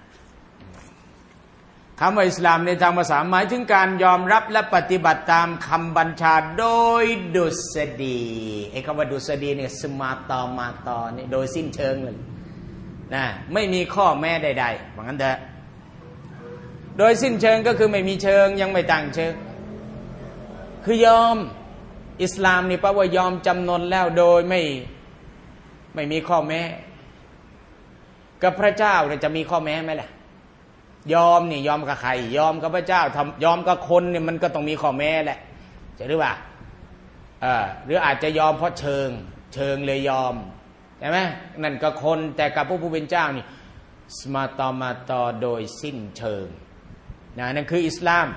คำว่าอิสลามในทางภาษาหมายถึงการยอมรับและปฏิบัติตามคำบัญชาโดยดุษฎีไอ้คำว่าดุษฎีเนี่ยสมาตอมาตอนี่โดยสิ้นเชิงเลยนะไม่มีข้อแม้ใดๆว่างั้นเถอะโดยสิ้นเชิงก็คือไม่มีเชิงยังไม่ต่างเชิงคือยอมอิสลามนี่แปลว่ายอมจำนนแล้วโดยไม่ไม่มีข้อแม้กับพระเจ้าเนี่ยจะมีข้อแม้ไหมล่ะยอมนี่ยอมกับใครยอมกับพระเจ้าทำยอมกับคนเนี่ยมันก็ต้องมีข้อแม้แหละจะหรือว่าเออหรืออาจจะยอมเพราะเชิงเชิงเลยยอมใช่ไหมนั่นก็คนแต่กับผู้ผู้เป็นเจ้านี่สมาตอมาตอโดยสิ้นเชิงนะนั่นคืออิสลาม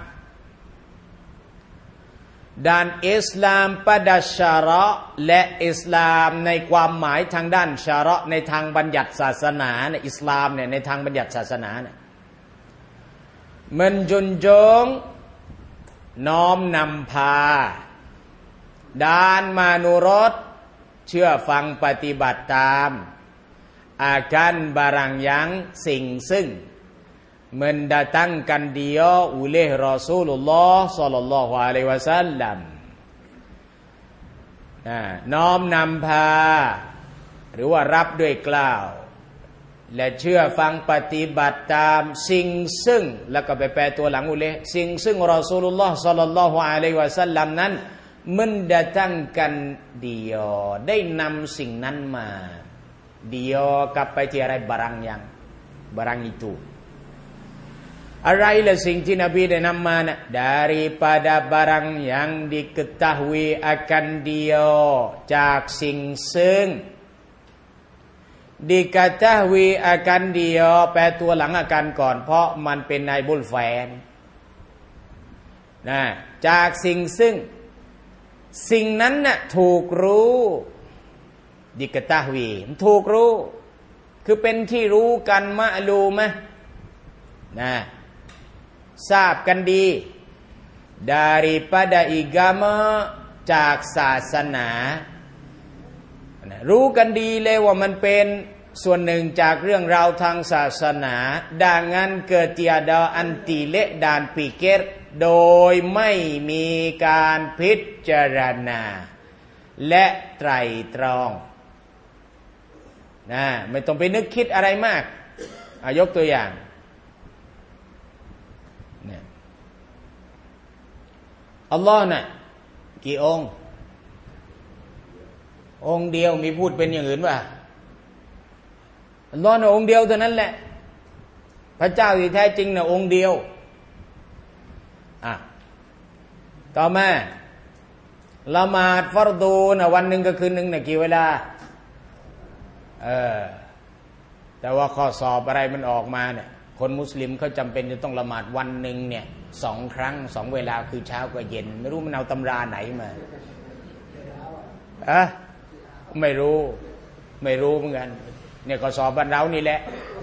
ด้านอิสลามปะดัชชาระและอิสลามในความหมายทางด้านชาระในทางบัญญัติศาสนาเนี่ยอิสลามเนี่ยในทางบัญญัติศาสนาเนี่ยมันจุนจงน้อมนำพาด้านมนุรสเชื่อฟังปฏิบัติตามอาการบารังยังสิ่งซึ่งmendatangkan dia oleh Rasulullah sallallahu alaihi wasallam น้อมนำพาหรือว่ารับด้วยกล่าวและเชื่อฟังปฏิบัติตามสิ่งซึ่งแล้วก็ไปแปลตัวหลังอุเลสิ่งซึ่งรอซูลุลลอฮ์ศ็อลลัลลอฮุอะลัยฮิวะซัลลัมนั้นmendatangkan diaได้นำสิ่งนั้นมา dia กลับไปที่อะไรบารังยังบารังituอะไรล่ะสิ่งที่นบีได้นำมานะ daripada barang yang diketahui akan dia จากสิ่งซึ่ง diketahui akan dia แปลตัวหลังอาการก่อนเพราะมันเป็นนายบุลแฟนนะจากสิ่งซึ่งสิ่งนั้นน่ะถูกรู้ diketahui ถูกรู้คือเป็นที่รู้กันมะลูมะนะทราบกันดี daripada agama จากศาสนารู้กันดีเลยว่ามันเป็นส่วนหนึ่งจากเรื่องราวทางศาสนาดังนั้นเกิดtiada anti le dan pikir โดยไม่มีการพิจารณาและไตร่ตรองนะไม่ต้องไปนึกคิดอะไรมากเอายกตัวอย่างอัลลอฮ์น่ะกี่องค์องค์เดียวมีพูดเป็นอย่างอื่นป่ะอัลลอฮ์น่ะองค์เดียวเท่านั้นแหละพระเจ้าที่แท้จริงน่ะองค์เดียวอ่ะต่อมาละหมาดฟัรดูน่ะวันหนึ่งก็คืนหนึ่งน่ะกี่เวลาเออแต่ว่าข้อสอบอะไรมันออกมาเนี่ยคนมุสลิมเขาจำเป็นจะต้องละหมาดวันหนึ่งเนี่ยสองครั้งสองเวลาคือเช้ากับเย็นไม่รู้มันเอาตำราไหนมาอะไม่รู้ไม่รู้เหมือนกันเนี่ยก็สอบบ้านเรานี่แหละ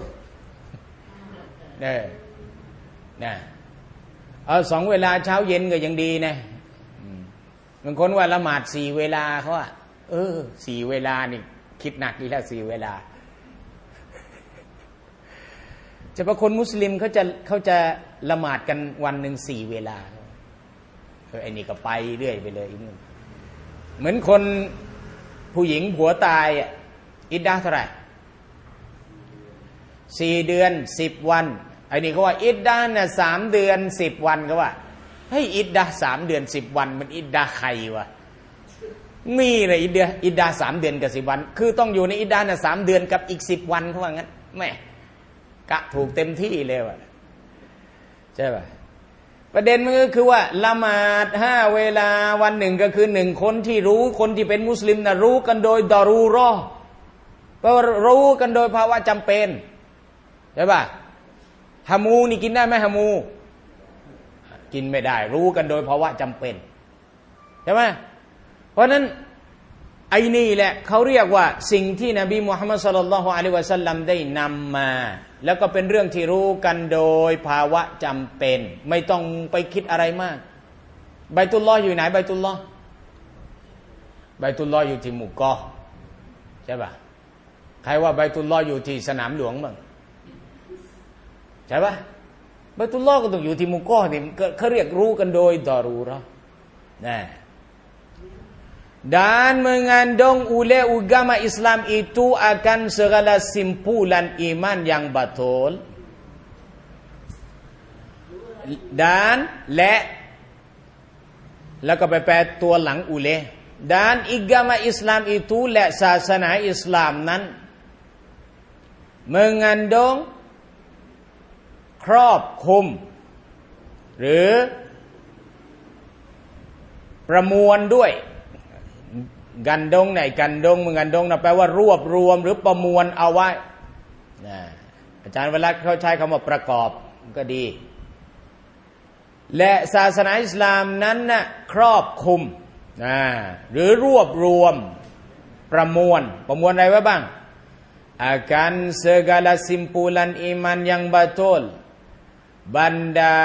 เนี่ยนะเอาสองเวลาเช้าเย็นก็ยังดีนะบางคนว่าละหมาดสี่เวลาเขาอะเออสี่เวลานี่คิดหนักดีแล้วสี่เวลาเฉพาะคนมุสลิมเขาจะเขาจะละหมาดกันวันหนึ่งสี่เวลาเออไอ้นี่ก็ไปเรื่อยไปเลยเหมือนคนผู้หญิงผัวตายอิดดะห์เท่าไหร่สี่เดือนสิบวันไอ้นี่เขาว่าอิดดะห์น่ะสามเดือนสิบวันก็ว่าเฮ้ยอิดดะห์สามเดือนสิบวันมันอิดดะห์ใครวะมีเลยอิดดะห์อิดดะห์สามเดือนกับสิบวันคือต้องอยู่ในอิดดะห์น่ะสามเดือนกับอีกสิบวันเขาว่างั้นแม่กะถูกเต็มที่เลยว่ะใช่ป่ะประเด็นมันก็คือว่าละหมาดห้าเวลาวันหนึ่งก็คือหนึ่งคนที่รู้คนที่เป็นมุสลิมนะรู้กันโดยดารูเราะห์ก็รู้กันโดยภาวะจำเป็นใช่ป่ะฮามูนี่กินได้ไหมฮามูกินไม่ได้รู้กันโดยภาวะจำเป็นใช่ไหมเพราะนั้นไอ้นี่แหละเขาเรียกว่าสิ่งที่นบีมุฮัมมัดศ็อลลัลลอฮุอะลัยฮิวะซัลลัมได้นำมาแล้วก็เป็นเรื่องที่รู้กันโดยภาวะจำเป็นไม่ต้องไปคิดอะไรมากไบตุลลอฮ์อยู่ไหนไบตุลลอฮ์ไบตุลลอฮ์อยู่ที่หมู่เกาะใช่ป่ะใครว่าไบตุลลอฮ์อยู่ที่สนามหลวงบ้างใช่ป่ะไบตุลลอฮ์ก็ต้องอยู่ที่หมู่เกาะนี่เขาเรียกรู้กันโดยดารูเราะห์นะ Dan mengandung oleh agama Islam itu akan segala simpulan iman yang betul. Dan และแล้วก็ไปแปลตัวหลังอุเล Dan agama Islam itu และศาสนาอิสลามนั้น mengandung ครอบคลุมหรือประมวลด้วยกันดงไหนกันดงมึงกันดงนะแปลว่ารวบรวมหรือประมวลเอาไว้นะอาจารย์เวลาเขาใช้คำว่าประกอบก็ดีและศาสนาอิสลามนั้นนะครอบคลุมนะหรือรวบรวมประมวลประมวลอะไรไว้บ้าง akan segala simpulan iman yang betul banda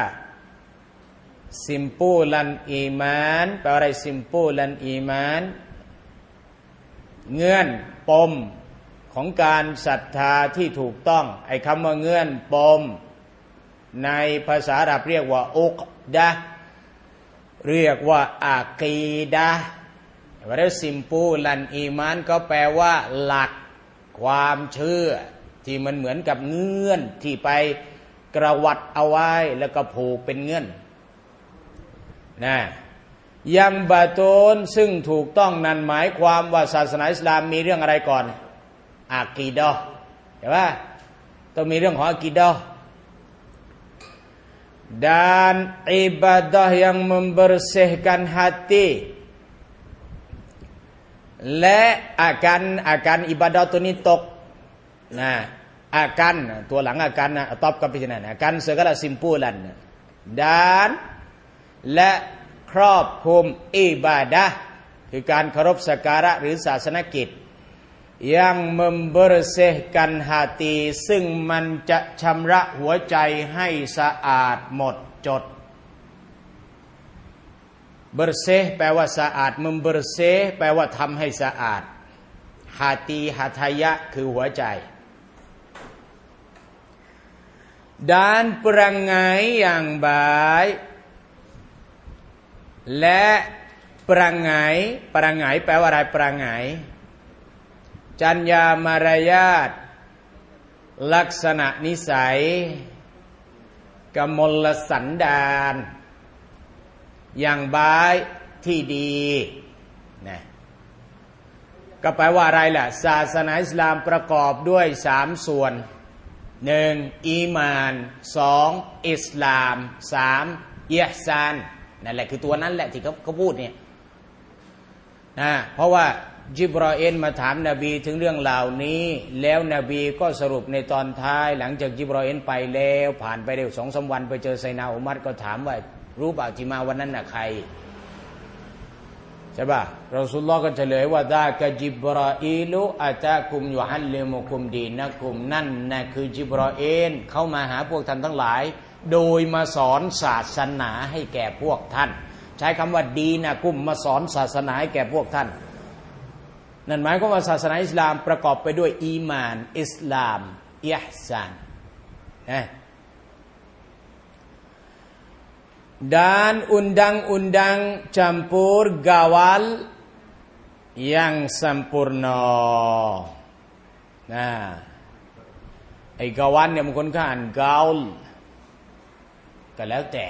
simpulan iman แปลว่าอะไร simpulan iman เงื่อนปมของการศรัทธาที่ถูกต้องไอ้คำว่าเงื่อนปมในภาษาอาหรับเรียกว่าอุกดะห์เรียกว่าอากีดะห์ว่าได้ simpulan iman ก็แปลว่าหลักความเชื่อที่มันเหมือนกับเงื่อนที่ไปกระวัดเอาไว้แล้วก็ผูกเป็นเงื่อนนะยังบาโตนซึ่งถูกต้องนั้นหมายความว่าศาสนาอิสลามมีเรื่องอะไรก่อนอากีดะห์ใช่ป่ะต้องมีเรื่องของอากีดะห์ dan ibadah yang membersihkan hati และอาการอาการอิบาดะห์ตัวนี้ตกนะอาการตัวหลังอาการนะตอบกับพิจารณาอาการ segala simpulan danและครอบคลุมอิบาดะห์คือการเคารพสักการะหรือศาสนกิจyang membersihkan hati ซึ่งมันจะชำระหัวใจให้สะอาดหมดจด bersih แปลว่าสะอาด membersih แปลว่าทำให้สะอาด hati hataya คือหัวใจ dan perangai yang baik และปรางไงปรางไงแปลว่าอะไรปรางไงจัญญามารยาทลักษณะนิสัยกมลสันดานอย่างบายที่ดีนะก็แปลว่าอะไรล่ะศาสนาอิสลามประกอบด้วยสามส่วนหนึ่งอีมานสองอิสลามสามอิห์ซานนั่นแหละคือตัวนั้นแหละที่เขาเขาพูดเนี่ยนะเพราะว่าจิบรออีลมาถามนบีถึงเรื่องเหล่านี้แล้วนบีก็สรุปในตอนท้ายหลังจากจิบรออีลไปแล้วผ่านไปเร็วสองสามวันไปเจอไซนาอุมัรก็ถามว่ารู้ป่าวที่มาวันนั้นน่ะใครใช่ป่ะรอซูลุลลอฮ์ก็เฉลยว่าดากะจิบรออีลุอะตากุมยุฮัลลิมุกุมดีนะกุมนั่นน่ะคือจิบรออีลเข้ามาหาพวกท่านทั้งหลายโดยมาสอนศาสนาให้แก่พวกท่านใช้คำว่าดีนะกุมมาสอนศาสนาให้แก่พวกท่านนั่นหมายความว่าศาสนาอิสลามประกอบไปด้วยอีมานอิสลามอิห์ซาน eh. Dan undang-undang campur gawal yang sempurna. Nah,ไอ้กาวันเนี่ยบางคนก็อ่านกาลก็แล้วแต่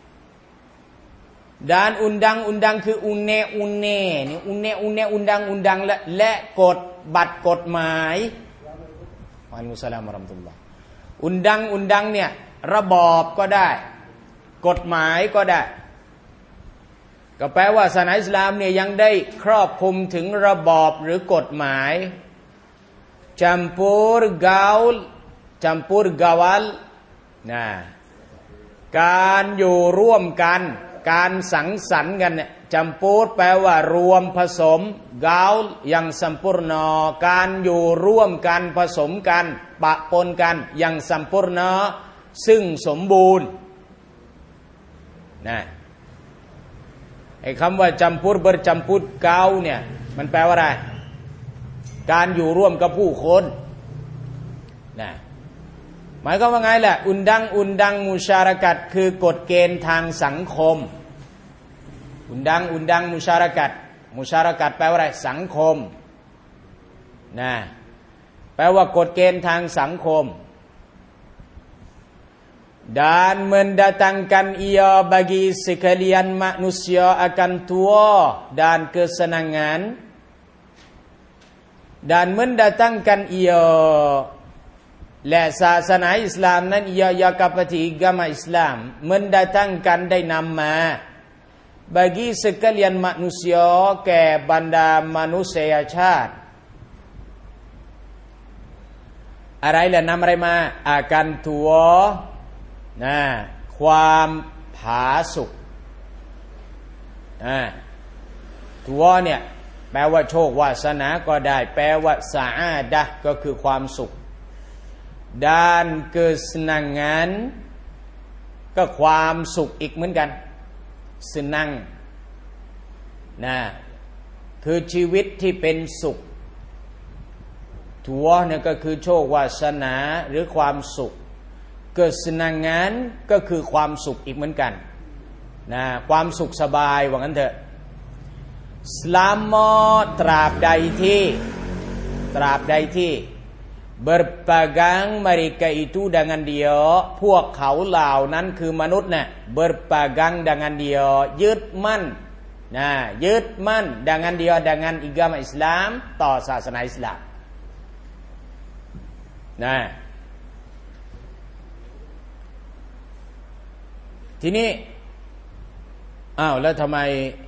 ด้านอุนดังอุนดังคืออุนเนอุนเนนี่อุนเนอุนเนอุนดังอุนดังและและกฎบัตรกฎหมายวะอะลัยกุมุสสลามวะเราะห์มะตุลลอฮ์อุนดังอุนดังเนี่ยระบอบก็ได้กฎหมายก็ได้ก็แปลว่าศาสนาอิสลามเนี่ยยังได้ครอบคลุมถึงระบอบหรือกฎหมายจัมปูรกาวลจัมปูรกาวลนะการอยู่ร่วมกันการสังสรรค์กันเนี่ยจัมปูรแปลว่ารวมผสมกาวลยังสัมปุรณอการอยู่ร่วมกันผสมกันปะปนกันยังสัมปุรณอซึ่งสมบูรณ์นะไอ้คำว่าจัมปุรเบอร์จัมปุรกาวเนี่ยมันแปลว่าอะไรการอยู่ร่วมกับผู้คนนะหมายความว่าไงแหละอุนดังอุนดังมุชาระกัตคือกฎเกณฑ์ทางสังคมอุนดังอุนดังมุชาระกัตมุชาระกัตแปลว่าอะไรสังคมนะแปลว่ากฎเกณฑ์ทางสังคมdan mendatangkan ia bagi sekalian manusia akan tua dan kesenangan dan mendatangkan ia และศาสนาอิสลามนั้น ia yakapati agama Islam mendatangkan ได้นำมา bagi sekalian manusia แก่บรรดามนุษยชาติอะไรล่ะนำอะไรมา akan tuaนะความผาสุกอ่าตัวเนี่ยแปลว่าโชควาสนาก็ได้แปลว่าสะอาดะก็คือความสุขด้านเกิดสนังงานก็ความสุขอีกเหมือนกันสนังนะคือชีวิตที่เป็นสุขตัวเนี่ยก็คือโชควาสนาหรือความสุขเกิดสนังงานก็คือความสุขอีกเหมือนกันนะความสุขสบายว่างั้นเถอะselama ตราบใดที่ตราบใดที่ berpegang mereka itu dengan dia พวกเขาเหล่านั้นคือมนุษย์น่ะ berpegang dengan dia ยึดมั่นนะยึดมั่น dengan dia dengan agama Islam ต่อศาสนาอิสลามนะทีนี้อ้าวแล้วทำไม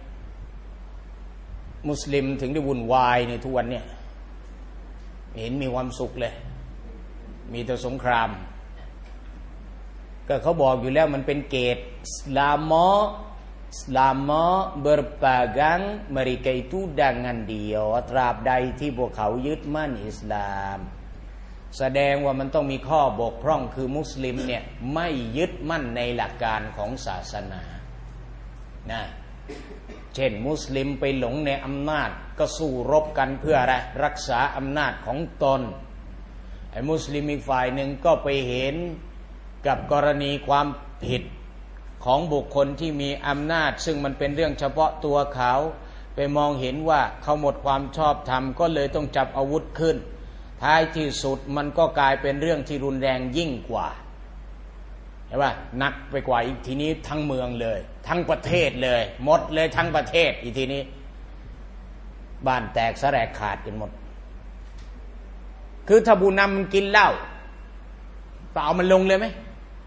มุสลิมถึงได้วุ่นวายในทุกวันเนี่ยเห็นมีความสุขเลยมีแต่สงครามก็เขาบอกอยู่แล้วมันเป็นเกต selama selama berpegang mereka itu dengan dia ตราบใดที่พวกเขายึดมั่นอิสลามแสดงว่ามันต้องมีข้อบกพร่องคือมุสลิมเนี่ยไม่ยึดมั่นในหลักการของศาสนานะเช่นมุสลิมไปหลงในอำนาจก็สู้รบกันเพื่ออะไรรักษาอำนาจของตนไอ้มุสลิมอีกฝ่ายหนึ่งก็ไปเห็นกับกรณีความผิดของบุคคลที่มีอำนาจซึ่งมันเป็นเรื่องเฉพาะตัวเขาไปมองเห็นว่าเขาหมดความชอบธรรมก็เลยต้องจับอาวุธขึ้นท้ายที่สุดมันก็กลายเป็นเรื่องที่รุนแรงยิ่งกว่าเห็นป่ะหนักไปกว่าอีกทีนี้ทั้งเมืองเลยทั้งประเทศเลยหมดเลยทั้งประเทศอีกทีนี้บ้านแตกสลายขาดกันหมดคือถ้าผู้นำมันกินเหล้าก็เอามันลงเลยไหม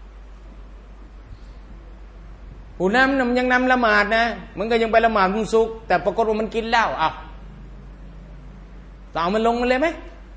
ผู้นำมันยังนำละหมาดนะมันก็ยังไปละหมาดทุกสุกแต่ปรากฏว่ามันกินเหล้าอ่ะเอามันลงมันเลยไหม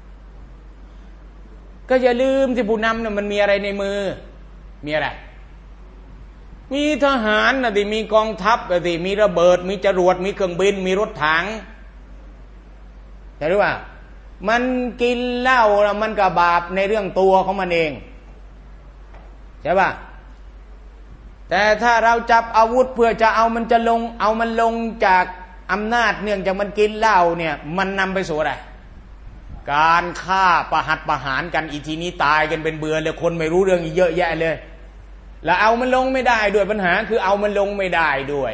ก็อย่าลืมที่ผู้นำเนี่ยมันมีอะไรในมือมีอะไรมีทหารนะดิมีกองทัพนะดิมีระเบิดมีจรวดมีเครื่องบินมีรถถังแต่รู้ว่ามันกินเหล้าแล้วมันก็บาปในเรื่องตัวของมันเองใช่ป่ะแต่ถ้าเราจับอาวุธเพื่อจะเอามันจะลงเอามันลงจากอำนาจเนื่องจากมันกินเหล้าเนี่ยมันนำไปสู่อะไรการฆ่าประหัตประหารกันอีทีนี้ตายกันเป็นเบื่อเลยคนไม่รู้เรื่องอีกเยอะแยะเลยแล้วเอามันลงไม่ได้ด้วยปัญหาคือเอามันลงไม่ได้ด้วย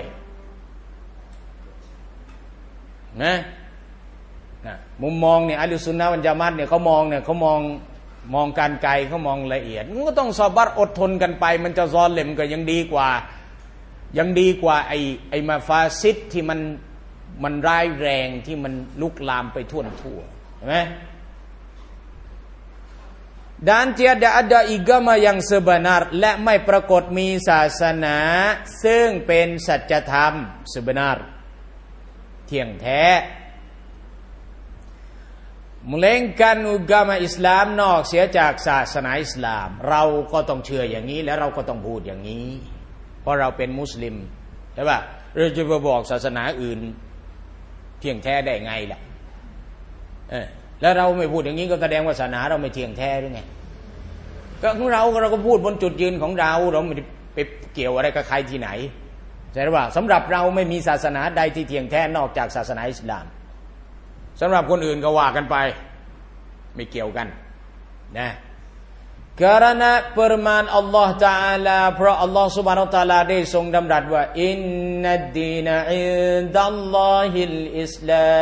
นะนะมุมมองเนี่ยอะลุซุนนะฮ์วัลญะมาอะห์เนี่ยเขามองเนี่ยเขามองมองการไกลเขามองละเอียดมันก็ต้องซอบัรอดทนกันไปมันจะซอลิมก็ยังดีกว่ายังดีกว่าไอ้ไอ้มาฟาซิดที่มันมันร้ายแรงที่มันลุกลามไปทั่วทั่วเห็นไหมdan tiada ada agama yang sebenar และไม่ปรากฏมีศาสนาซึ่งเป็นสัจธรรม sebenar เที่ยงแท้ melainkan agama Islam นอกเสียจากศาสนาอิสลามเราก็ต้องเชื่ออย่างนี้และเราก็ต้องพูดอย่างนี้เพราะเราเป็นมุสลิมใช่ป่ะเราจะมาบอกศาสนาอื่นเที่ยงแท้ได้ไงล่ะเออแล้วเราไม่พูดอย่างนี้ก็แสดงว่าศาสนาเราไม่เที่ยงแท้หรือไงก็ของเราเราก็พูดบนจุดยืนของเราเราไม่ไปเกี่ยวอะไรกับใครที่ไหนใช่หรือเปล่าสำหรับเราไม่มีศาสนาใดที่เที่ยงแท้นอกจากศาสนาอิสลามสำหรับคนอื่นก็ว่ากันไปไม่เกี่ยวกันนะkarena firman Allah Ta'ala เพราะ Allah Subhanahu Wa Ta'ala ได้ทรงดำรัสว่าอินนัดดีนอินดัลลอฮิลอิสลาม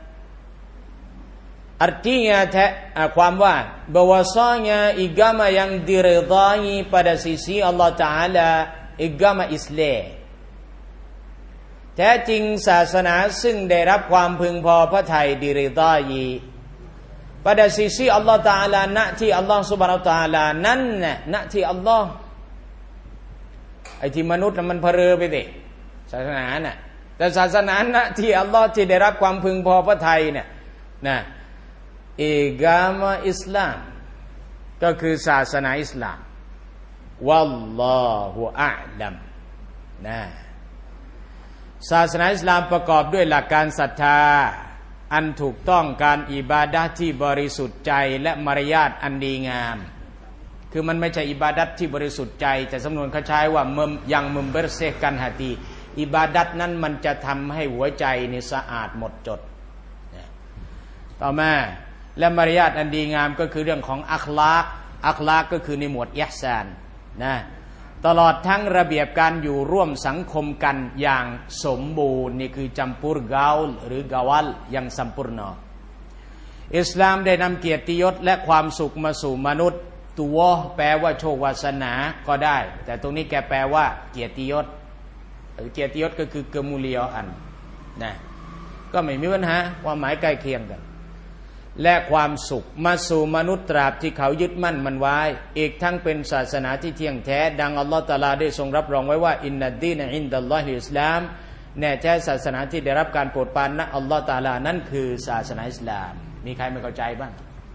artinya ความว่า bahwasanya agama yang diridai pada sisi Allah Ta'ala agama Islam แท้จริงศาสนาซึ่งได้รับความพึงพอพระทัยดิริดายี pada sisi Allah Ta'ala ณที่ Allah Subhanahu Wa Ta'ala นั้นน่ะณที่ Allah ไอ้ที่มนุษย์มันเพลินไปสิศาสนาน่ะแต่ศาสนาณที่ Allah ที่ได้รับความพึงพอพระทัยเนี่ยนะagama Islam ก็คือศาสนาอิสลามวัลลอฮุอะลัมนะศาสนาอิสลามประกอบด้วยหลักการศรัทธาอันถูกต้องการอิบาดะห์ที่บริสุทธิ์ใจและมารยาทอันดีงามคือมันไม่ใช่อิบาดะห์ที่บริสุทธิ์ใจแต่สำนวนเขาใช้ว่ายังมุมเบรเซกันฮะตีอิบาดะห์นั้นมันจะทำให้หัวใจนี่สะอาดหมดจดต่อมาและมารยาทอันดีงามก็คือเรื่องของอัคลากอัคลากก็คือในหมวดอิห์ซานนะตลอดทั้งระเบียบการอยู่ร่วมสังคมกันอย่างสมบูรณ์นี่คือจัมปุรกาลหรือกาวลอย่างสัมปุรณะอิสลามได้นำเกียรติยศและความสุขมาสู่มนุษย์ตัวแปลว่าโชควาสนาก็ได้แต่ตรงนี้แกแปลว่าเกียรติยศเกียรติยศก็คือเกมุลียอันนะก็ไม่มีปัญหาความหมายใกล้เคียงกันและความสุขมาสู่มนุษย์ตราบที่เขายึดมั่นมันไว้อีกทั้งเป็นศาสนาที่เที่ยงแท้ดังอัลลอฮฺตะอาลาได้ทรงรับรองไว้ว่าอินนัดดีนอินดัลลอฮิอิสลามแน่แท้ศาสนาที่ได้รับการโปรดปรานนะอัลลอฮฺตะอาลานั่นคือศาสนาอิสลามมีใครไม่เข้าใจบ้าง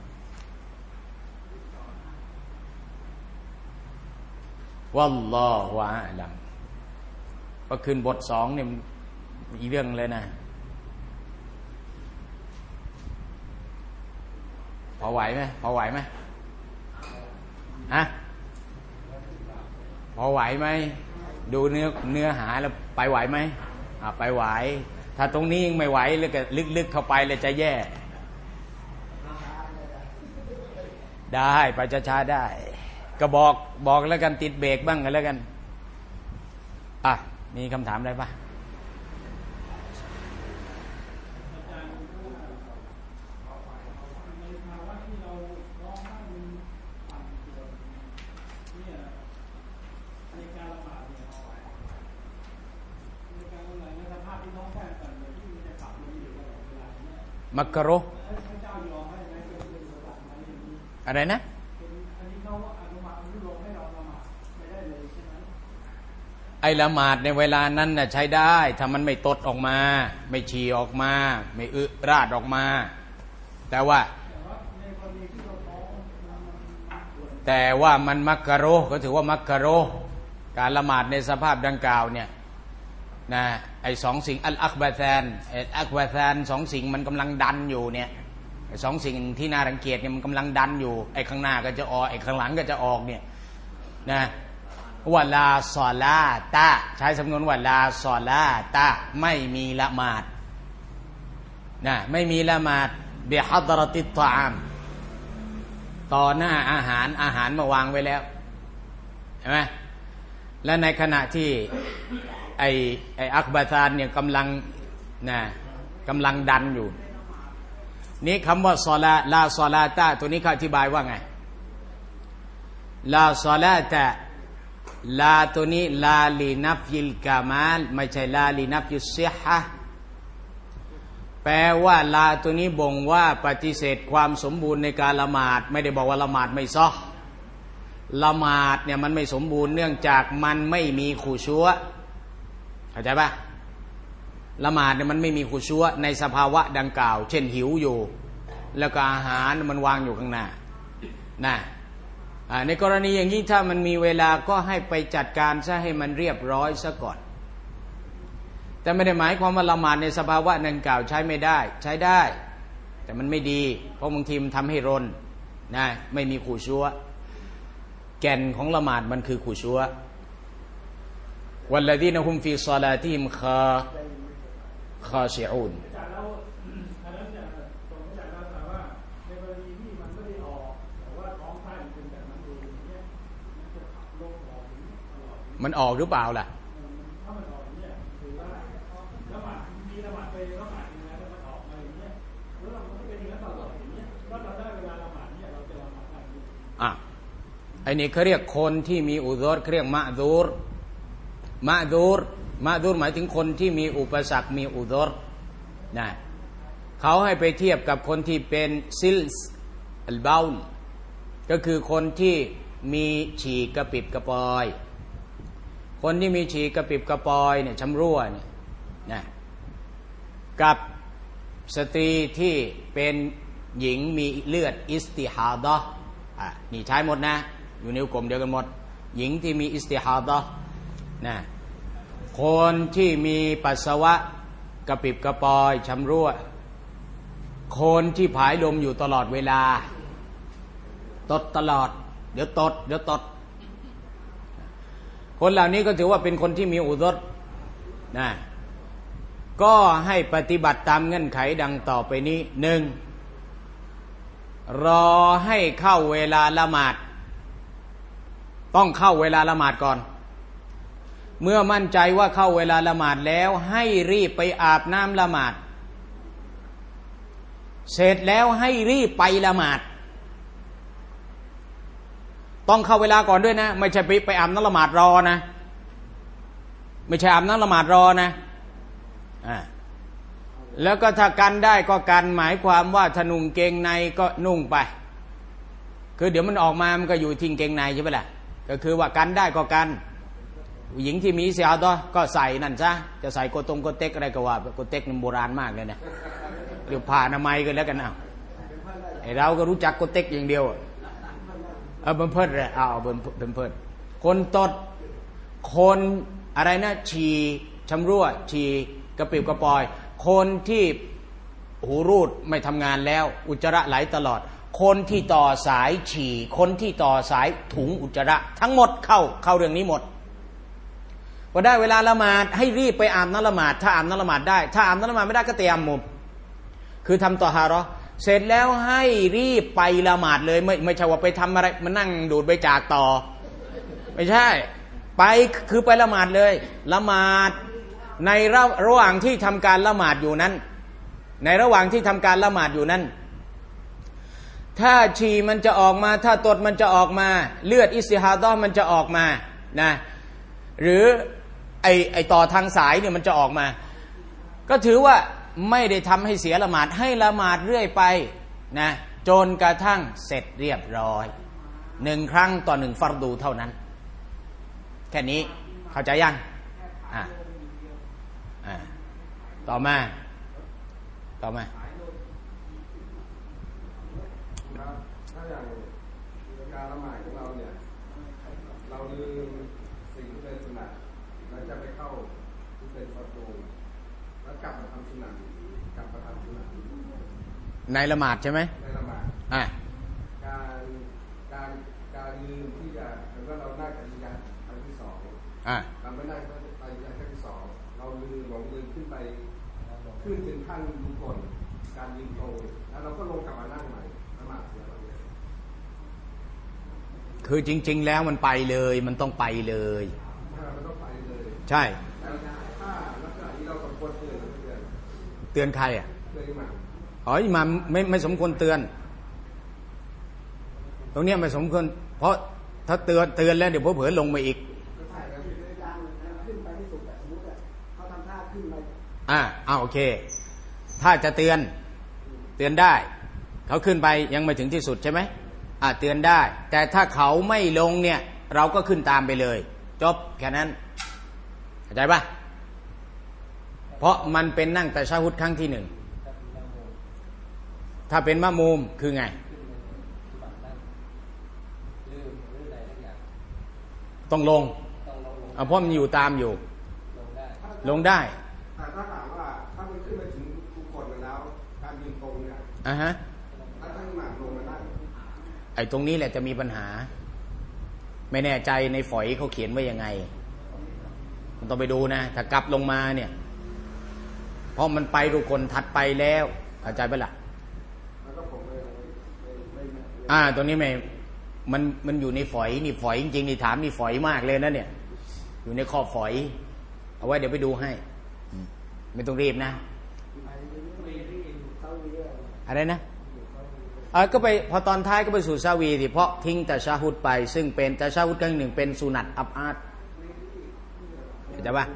วัลลอฮุอะลัมพอขึ้นบทสองเนี่ยอีกเรื่องเลยนะพอไหวไหมพอไหวไหมฮะพอไหวไหมดูเนื้อเนื้อหาแล้วไปไหวไหมอ่าไปไหวถ้าตรงนี้ยังไม่ไหวแล้วก็ลึกๆเข้าไปเลยจะแย่ได้ไปช้าๆได้ก็บอกบอกแล้วกันติดเบรกบ้างกันแล้วกันอ่ะมีคำถามอะไรปะมักกะโรอะไรนะไอ้ละหมาดในเวลานั้นน่ะใช้ได้ถ้ามันไม่ตดออกมาไม่ฉี่ออกมาไม่อึราดออกมาแต่ว่าแต่ว่ามันมักกะโรก็ถือว่ามักกะโรการละหมาดในสภาพดังกล่าวเนี่ยนะไอ้สองสิ่งอัลอักบาซานไอ้อักบาซานสองสิ่งมันกำลังดันอยู่เนี่ยไอ้สองสิ่งที่น่ารังเกียจเนี่ยมันกำลังดันอยู่ไอ้ข้างหน้าก็จะออกไอ้ข้างหลังก็จะออกเนี่ยนะวะลาซอลาตะใช้สำนวนวะลาซอลาตะไม่มีละหมาดนะไม่มีละหมาดบิฮัดรติตตอามต่อหน้าอาหารอาหารมาวางไว้แล้วเห็นไหมและในขณะที่ไอไออักบาซานเนี่ยกำลังนะกำลังดันอยู่นี่คำว่าซอลาลาซอลาตะตัวนี้เขาอธิบายว่าไงลาซอลาตะลาตัวนี้ลาลีนัฟยิลกามาลไม่ใช่ลาลีนัฟยิสซิฮะห์แปลว่าลาตัวนี้บ่งว่าปฏิเสธความสมบูรณ์ในการละหมาดไม่ได้บอกว่าละหมาดไม่ซอฮ์ละหมาดเนี่ยมันไม่สมบูรณ์เนื่องจากมันไม่มีขุชัวเข้าใจปะละหมาดเนี่ยมันไม่มีขุชัวในสภาวะดังกล่าวเช่นหิวอยู่แล้วก็อาหารมันวางอยู่ข้างหน้านะในกรณีอย่างนี้ถ้ามันมีเวลาก็ให้ไปจัดการซะให้มันเรียบร้อยซะก่อนแต่ไม่ได้หมายความว่าละหมาดในสภาวะดังกล่าวใช้ไม่ได้ใช้ได้แต่มันไม่ดีเพราะบางทีมันทำให้รนนะไม่มีขุชัวแก่นของละหมาดมันคือขุชัววัลลดีนะฮุมฟีศอลาติฮิมคาคาชิอูนมันออกหรือเปล่าล่ะอ่ะไอ้นี่เขาเรียกคนที่มีอุซรเขาเรียกมะซูรมะซูรมะซูรหมายถึงคนที่มีอุปสรรคมีอุซรนะเขาให้ไปเทียบกับคนที่เป็นซิลส์อัลบาลก็คือคนที่มีฉี่กระปิบกระปอยคนที่มีฉี่กระปิบกระปอยเนี่ยชำรั่วเนี่ยนะกับสตรีที่เป็นหญิงมีเลือดอิสติฮาดะห์อ่ะนี่ใช้หมดนะอยู่ในกลุ่มเดียวกันหมดหญิงที่มีอิสติฮาดะห์นะคนที่มีปัสสาวะกระปิบกระปอยชำรั่วคนที่ผายลมอยู่ตลอดเวลาตดตลอดเดี๋ยวตดเดี๋ยวตดคนเหล่านี้ก็ถือว่าเป็นคนที่มีอุซรนะก็ให้ปฏิบัติตามเงื่อนไขดังต่อไปนี้หนึ่งรอให้เข้าเวลาละหมาดต้องเข้าเวลาละหมาดก่อนเมื่อมั่นใจว่าเข้าเวลาละหมาดแล้วให้รีบไปอาบน้ำละหมาดเสร็จแล้วให้รีบไปละหมาดต้องเข้าเวลาก่อนด้วยนะไม่ใช่ไปไปอาบน้ำละหมาดรอนะไม่ใช่อาบน้ำละหมาดรอนะอ่าแล้วก็ถ้ากันได้ก็กันหมายความว่าถ้านุ่งเกงในก็นุ่งไปคือเดี๋ยวมันออกมามันก็อยู่ทิ้งเกงในใช่ไหมล่ะก็คือว่ากันได้ก็กันหญิงที่มีเสียตัวก็ใส่นั่นซะจะใส่โกตงโกเต็กอะไรก็ว่าโกเต็กมันโบราณมากเลยนะเดี๋ยวผ่าอนามัยกันแล้วกันเอาไอเราก็รู้จักโกเต็กอย่างเดียวเออเพิ่มเพิ่มเลยเอาเพิ่มเพิ่มเพิ่มคนตดคนอะไรนะฉี่ชำรั่วฉี่กระปิบกระปอยคนที่หูรูดไม่ทำงานแล้วอุจจาระไหลตลอดคนที่ต่อสายฉี่คนที่ต่อสายถุงอุจจาระทั้งหมดเข้าเข้าเรื่องนี้หมดพอได้เวลาละหมาดให้รีบไปอาบน้ำละหมาดถ้าอาบน้ำละหมาดได้ถ้าอาบน้ำละหมาดไม่ได้ก็เตรียมมุมคือทำต่อฮาเราะห์เสร็จแล้วให้รีบไปละหมาดเลยไม่ไม่ใช่ว่าไปทำอะไรมานั่งดูดใบจากต่อไม่ใช่ไปคือไปละหมาดเลยละหมาดในระระหว่างที่ทำการละหมาดอยู่นั้นในระหว่างที่ทำการละหมาดอยู่นั้นถ้าฉี่มันจะออกมาถ้าตดมันจะออกมาเลือดอิสติฮาดะห์มันจะออกมานะหรือไอไอต่อทางสายเนี่ยมันจะออกมาก็ถือว่าไม่ได้ทำให้เสียละหมาดให้ละหมาดเรื่อยไปนะจนกระทั่งเสร็จเรียบร้อยหนึ่งครั้งต่อหนึ่งฟัรดูเท่านั้นแค่นี้เข้าใจยังอ่ะอ่ะต่อมาต่อมาถ้าอย่างการละหมาดของเราเนี่ยเราลืมสิ่งที่เป็นสุนัตแล้วจะไปเข้าที่เป็นฟัรดูแล้วกลับมาทำสุนัตกลับมาทำสุนัตในละหมาดใช่ไหมในละหมาดอ่ะการการการลืมที่จะเหมือนว่าเรานั่งตัญญาครั้งที่สองอ่ะเราไม่นั่งตัญญาครั้งที่สองเราลืมหลงลืมขึ้นไปขึ้นถึงขั้นลุกก่อนการยิงตรงแล้วเราก็ลงกลับมานั่งใหม่ละหมาดเสร็จแล้วเนี่ยคือจริงๆแล้วมันไปเลยมันต้องไปเลยมันต้องไปเลยใช่แล้วถ้าลักษณะนี้เราสมควรเตือนเตือนเตือนใครอ่ะเตือนอิหม่ามอ๋ออิหม่ามไม่ไม่สมควรเตือนตรงนี้ไม่สมควรเพราะถ้าเตือนเตือนแล้วเดี๋ยวเผลอลงมาอีกอ่าอ่าโอเคถ้าจะเตือนเตือนได้เขาขึ้นไปยังไม่ถึงที่สุดใช่ไหมอ่าเตือนได้แต่ถ้าเขาไม่ลงเนี่ยเราก็ขึ้นตามไปเลยจบแค่นั้นเข้าใจปะเพราะมันเป็นนั่งตะชะฮุดครั้งที่หนึ่งถ้าเป็นมะมูมคือไงต้องลงเอาเพราะมันอยู่ตามอยู่ลงได้แต่ถ้าถามว่าถ้ามันขึ้นไปถึงทุกคนแล้วการยิงตรงเนี่ยอ่าฮะถ้าทั้งหมากลงมาได้ไอ้ตรงนี้แหละจะมีปัญหาไม่แน่ใจในฝอยเขาเขียนไว้ยังไงมันต้องไปดูนะถ้ากลับลงมาเนี่ยเพราะมันไปทุกคนถัดไปแล้วเข้าใจปะล่ะอ่าตรงนี้ไม่มันมันอยู่ในฝอยนี่ฝอยจริงๆนี่ถามนี่ฝอยมากเลยนะเนี่ยอยู่ในขอบฝอยเอาไว้เดี๋ยวไปดูให้ไม่ต้องรีบนะอะไรนะเออก็ไปพอตอนท้ายก็ไปสู่ซาวีสิเพราะทิ้งตะชะฮุดไปซึ่งเป็นตะชะฮุดครั้งหนึ่งเป็นสุนัตอับอาดเข้าใจปะ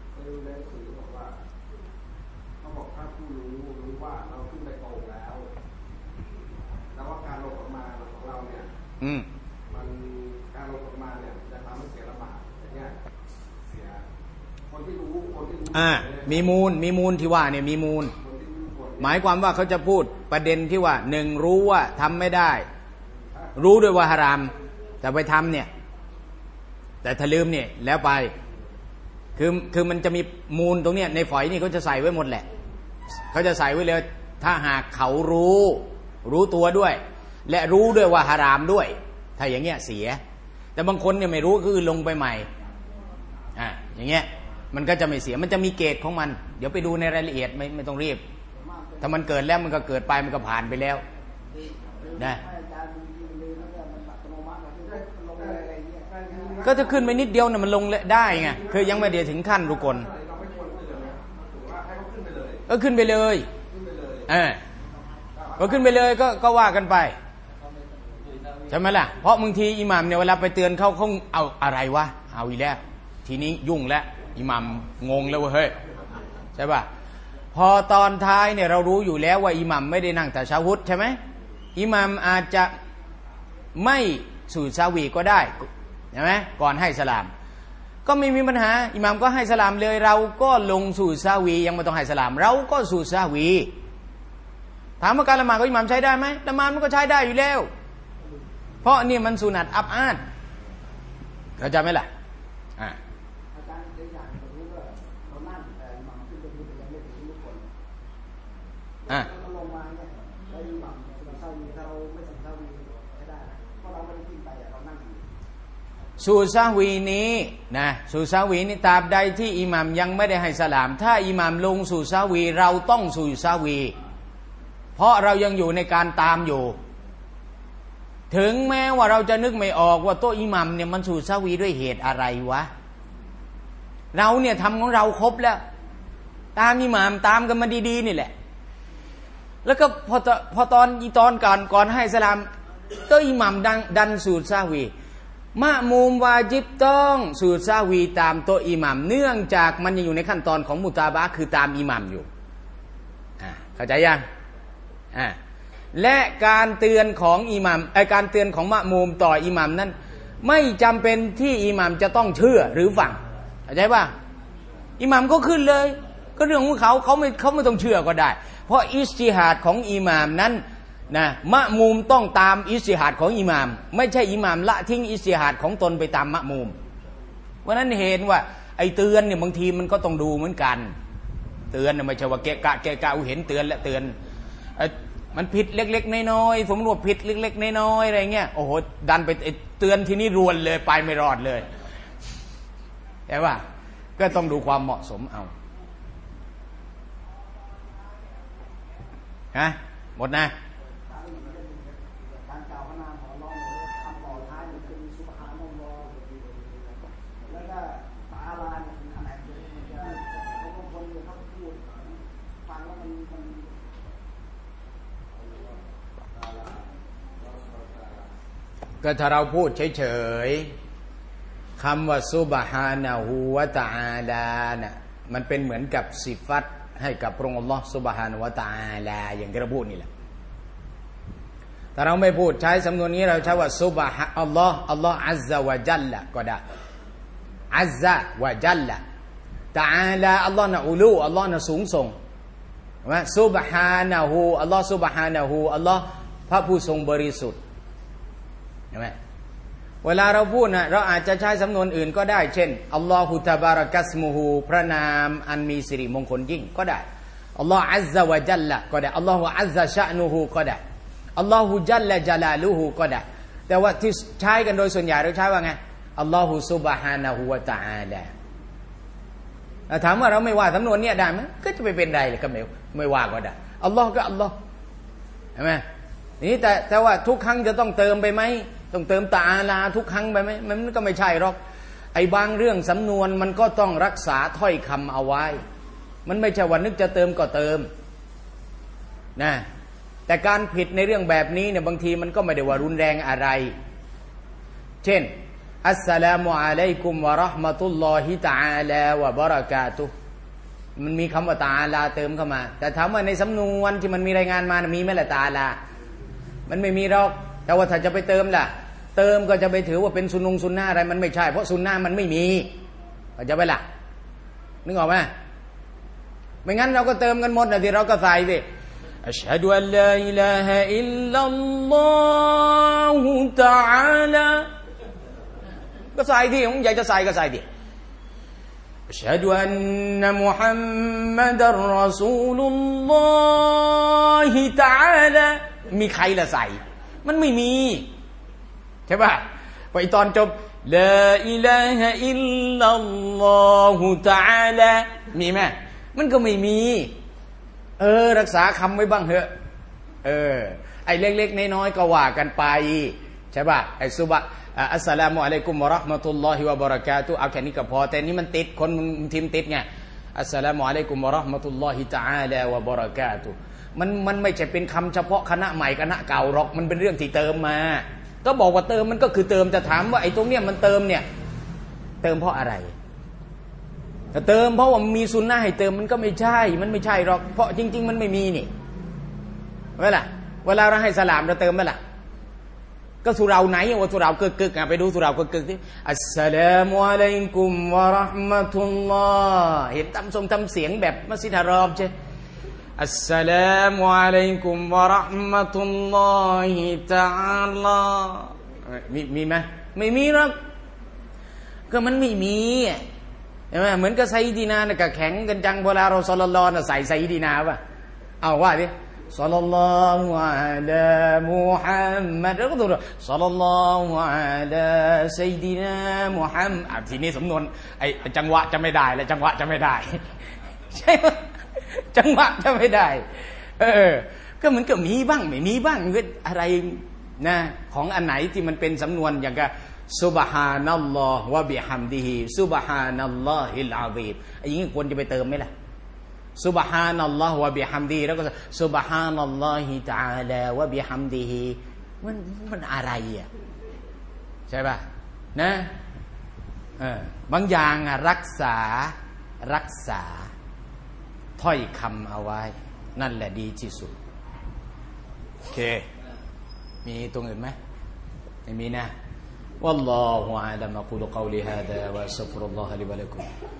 เขาบอกถ้าผู้รู้รู้ว่าเราขึ้นไปตรงแล้วแล้วว่าการลงออกมาของเราเนี่ยอืมมันการลงออกมาเนี่ยจะทำให้เสียละบาทอย่างเงี้ยเสียคนที่รู้คนที่รู้อ่ามีมูลมีมูลที่ว่าเนี่ยมีมูลหมายความว่าเขาจะพูดประเด็นที่ว่าหนึ่งรู้ว่าทำไม่ได้รู้ด้วยว่าฮารามแต่ไปทำเนี่ยแต่ถ้าลืมเนี่ยแล้วไปคือคือมันจะมีมูลตรงเนี้ยในฝอยนี่เขาจะใส่ไว้หมดแหละเขาจะใส่ไว้เลยถ้าหากเขารู้รู้ตัวด้วยและรู้ด้วยว่าฮารามด้วยถ้าอย่างเงี้ยเสียแต่บางคนเนี่ยไม่รู้คือลงไปใหม่อ่าอย่างเงี้ยมันก็จะไม่เสียมันจะมีเกณฑ์ของมันเดี๋ยวไปดูในรายละเอียดไม่ไม่ต้องรีบถ้ามันเกิดแล้วมันก็เกิดไปมันก็ผ่านไปแล้วนะก็จะขึ้นไปนิดเดียวน่ะมันลงได้ไงคือยังไม่เดียวถึงขั้นรุกลก็ขึ้นไปเลยเออก็ขึ้นไปเลยก็ก็ว่ากันไปใช่ไหมล่ะเพราะบางทีอิหม่ามเนี่ยเวลาไปเตือนเขาเขาเอาอะไรวะเอาอีกแล้วทีนี้ยุ่งแล้วอิหม่ามงงแล้วเฮ้ยใช่ป่ะพอตอนท้ายเนี่ยเรารู้อยู่แล้วว่าอิหมัมไม่ได้นั่งตะชะฮุดใช่ไหมอิหมัมอาจจะไม่สู่ซาวีก็ได้ใช่ไหมก่อนให้สลามก็ไม่มีปัญหาอิหมัมก็ให้สลามเลยเราก็ลงสู่ซาวียังไม่ต้องให้สลามเราก็สู่ซาวีถามว่าการละหมาดของอิหมัมใช้ได้ไหมละหมาดมันก็ใช้ได้อยู่แล้วเพราะนี่มันสุนัตอับอาดเข้าใจไหมล่ะอ่าอ่ะสูซาวีนี้นะสูซาวีนี้ตราบใดที่อิหมัมยังไม่ได้ให้สลามถ้าอิหมัมลงสูซาวีเราต้องสูซาวีเพราะเรายังอยู่ในการตามอยู่ถึงแม้ว่าเราจะนึกไม่ออกว่าโต๊ะอิหมัมเนี่ยมันสูซาวีด้วยเหตุอะไรวะเราเนี่ยทำของเราครบแล้วตามอิหมัมตามกันมาดีๆนี่แหละแล้วก็พอพอตอนอีตอนก่อนก่อนให้สลามก็อิหมัมดันดันสูตรซาวีมะมูมวาญิบต้องสูตรซาวีตามโตอิหมัมเนื่องจากมันยังอยู่ในขั้นตอนของมุตาบะคือตามอิหมัมอยู่อ่าเข้าใจยังอ่าและการเตือนของอิหมัมไอการเตือนของมะมูมต่ออิหมัมนั้นไม่จำเป็นที่อิหมัมจะต้องเชื่อหรือฟังเข้าใจป่ะอิหมัมก็ขึ้นเลยก็เรื่องของเขาเขาไม่เขาไม่ต้องเชื่อก็ได้เพราะอิจติฮาดของอิหม่ามนั้นนะมะมูมต้องตามอิจติฮาดของอิหม่ามไม่ใช่อิหม่ามละทิ้งอิจติฮาดของตนไปตามมะมูมเพราะนั้นเห็นว่าไอ้เตือนเนี่ยบางทีมันก็ต้องดูเหมือนกันเตือนเนี่ยไม่ใช่ว่าเกะกะเกะกะเห็นเตือนและเตือนมันผิดเล็กๆน้อยๆผมรู้ผิดเล็กๆน้อยๆอะไรเงี้ยโอ้โหดันไปเตือนที่นี่รวนเลยไปไม่รอดเลยแต่ว่าก็ต้องดูความเหมาะสมเอาฮะหมดนะการกล่าวพระนามของอัลเลาะห์คำต่อท้ายมันจะมีซุบฮานัลลอฮ์แล้วก็ตะอาลาเนี่ยอันไหนมันจะเขาบางคนเนี่ยเขาพูดฟังแล้วมันมันก็ถ้าเราพูดเฉยๆคำว่าซุบฮานะฮูวะตะอาลาน่ะมันเป็นเหมือนกับสิฟัตให้กับพระองค์อัลเลาะห์ซุบฮานะฮูวะตะอาลาอย่างที่เราพูดนี่แหละถ้าเราไม่พูดใช้สำนวนนี้เราใช้ว่าซุบฮาอัลลอฮ์อัลลอฮ์อัซซะวะจัลละก็ได้อัซซะวะจัลละตะอาลาอัลลอฮ์นะอูลูอัลลอฮ์นะสูงส่งว่าซุบฮานะฮูอัลลอฮ์ซุบฮานะฮูอัลลอฮ์พระผู้ทรงบริสุทธิ์เห็นไหมเวลาเราพูดนะเราอาจจะใช้สำนวนอื่นก็ได้เช่นอัลลอฮุตะบารักัสมุฮูพระนามอันมีสิริมงคลยิ่งก็ได้อัลลอฮ์อัซซะวะจัลละก็ได้อัลลอฮุอัซซะชะนูฮูก็ได้อัลลอฮุจัลละจลาลุฮูก็ได้แต่ว่าที่ใช้กันโดยส่วนใหญ่เราใช้ว่าไงอัลลอฮุซุบฮานะฮูวะตะอาลาถามว่าเราไม่ว่าสำนวนนี้ได้ไหมก็จะไปเป็นไรเลยก็ไม่ไม่ว่าก็ได้อัลลอฮ์ก็อัลลอฮ์เห็นไหมนี่แต่แต่ว่าทุกครั้งจะต้องเติมไปไหมต้องเติมตะอาลาทุกครั้งไปไหมมันก็ไม่ใช่หรอกไอ้บางเรื่องสำนวนมันก็ต้องรักษาถ้อยคำเอาไว้มันไม่ใช่ว่านึกจะเติมก็เติมนะแต่การผิดในเรื่องแบบนี้เนี่ยบางทีมันก็ไม่ได้ว่ารุนแรงอะไรเช่นอัสสลามุอะลัยกุมวะเราะห์มะตุลลอฮิตะอาลาวะบะเราะกาตุฮ์มันมีคำว่าตะอาลาเติมเข้ามาแต่ถามว่าในสำนวนที่มันมีรายงานมามีไหมล่ะตะอาลามันไม่มีหรอกแต่ว่าถ้าจะไปเติมล่ะเติมก็จะไปถือว่าเป็นซุนนงซุนนะอะไรมันไม่ใช่เพราะซุนนะมันไม่มีก็จะไปล่ะนึกออกไหมไม่งั้นเราก็เติมกันหมดนะที่เราก็ใส่สิอัชฮะดุอัลลาอิลาฮะอิลลัลลอฮุตะอาลาก็ใส่ที่ผมอยากจะใส่ก็ใส่ดิอัชฮะดุอันนะมุฮัมมัดอัรรอซูลุลลอฮิตะอาลามีใครละใส่มันไม่มีใช่ป่ะพออีตอนจบลาอิลาฮะอิลลัลลอฮุตะอาลามีไหมมันก็ไม่มีเออรักษาคำไว้บ้างเถอะเออไอ้เล็กๆน้อยๆก็ว่ากันไปใช่ป่ะไอ้ซุบะอัสสลามุอะลัยกุมวะเราะห์มะตุลลอฮิวะบะเราะกาตุฮ์เอาแค่นี้ก็พอแต่นี่มันติดคนทีมติดไงอัสสลามุอะลัยกุมวะเราะห์มะตุลลอฮิตะอาลาวะบะเราะกาตุฮ์มันมันไม่ใช่เป็นคำเฉพาะคณะใหม่คณะเก่าหรอกมันเป็นเรื่องที่เติมมาก็บอกว่าเติมมันก็คือเติมแต่ถามว่าไอ้ตรงเนี้ยมันเติมเนี่ยเติมเพราะอะไรถ้าเติมเพราะว่ามีซุนนะห์ให้เติมมันก็ไม่ใช่มันไม่ใช่หรอกเพราะจริงๆมันไม่มีนี่เวลาเวลาเราให้สลามเราเติมไหมล่ะก็สุเราไหนว่าสุเรากึกๆอ่ะไปดูสุเรากึกๆสิอัสสลามุอะลัยกุมวะเราะห์มะตุลลอฮ์เห็นทำทรงทำเสียงแบบมัสยิดฮารอมใช่อัสสลามุอะลัยกุมวะเราะห์มะตุลลอฮิตะอาลามีมีไหมไม่มีหรอกก็มันไม่มีใช่ไหมเหมือนกับไซดีนาเนี่ยก็แข็งกันจังเวลาเราศ็อลลัลลอฮุใส่ไซดีนาป่ะเอาว่าดิศ็อลลัลลอฮุอะลามุฮัมมัดแล้วก็ตัวศ็อลลัลลอฮุอะลาไซดีนามุฮัมมัดทีนี้สำนวนไอ้จังหวะจะไม่ได้แล้วจังหวะจะไม่ได้ใช่ไหมจังหวะจะไม่ได้เออก็เหมือนกับมีบ้างไม่มีบ้างอะไรนะของอันไหนที่มันเป็นสำนวนอย่างกับซุบฮานัลลอฮ์วะบิฮัมดิฮิซุบฮานัลลอฮิลอะซีมอย่างนี้ควรจะไปเติมไหมล่ะซุบฮานัลลอฮ์วะบิฮัมดิฮิแล้วก็ซุบฮานัลลอฮิตะอาลาวะบิฮัมดิฮิมันมันอะไรอ่ะใช่ป่ะนะเออบางอย่างอ่ะรักษารักษาถ้อยคำเอาไว้นั่นแหละดีที่สุดโอเคมีตรงอื่นไหมไม่มีนะ والله أعلم أقول قولي هذا وأستغفر الله لي ولكم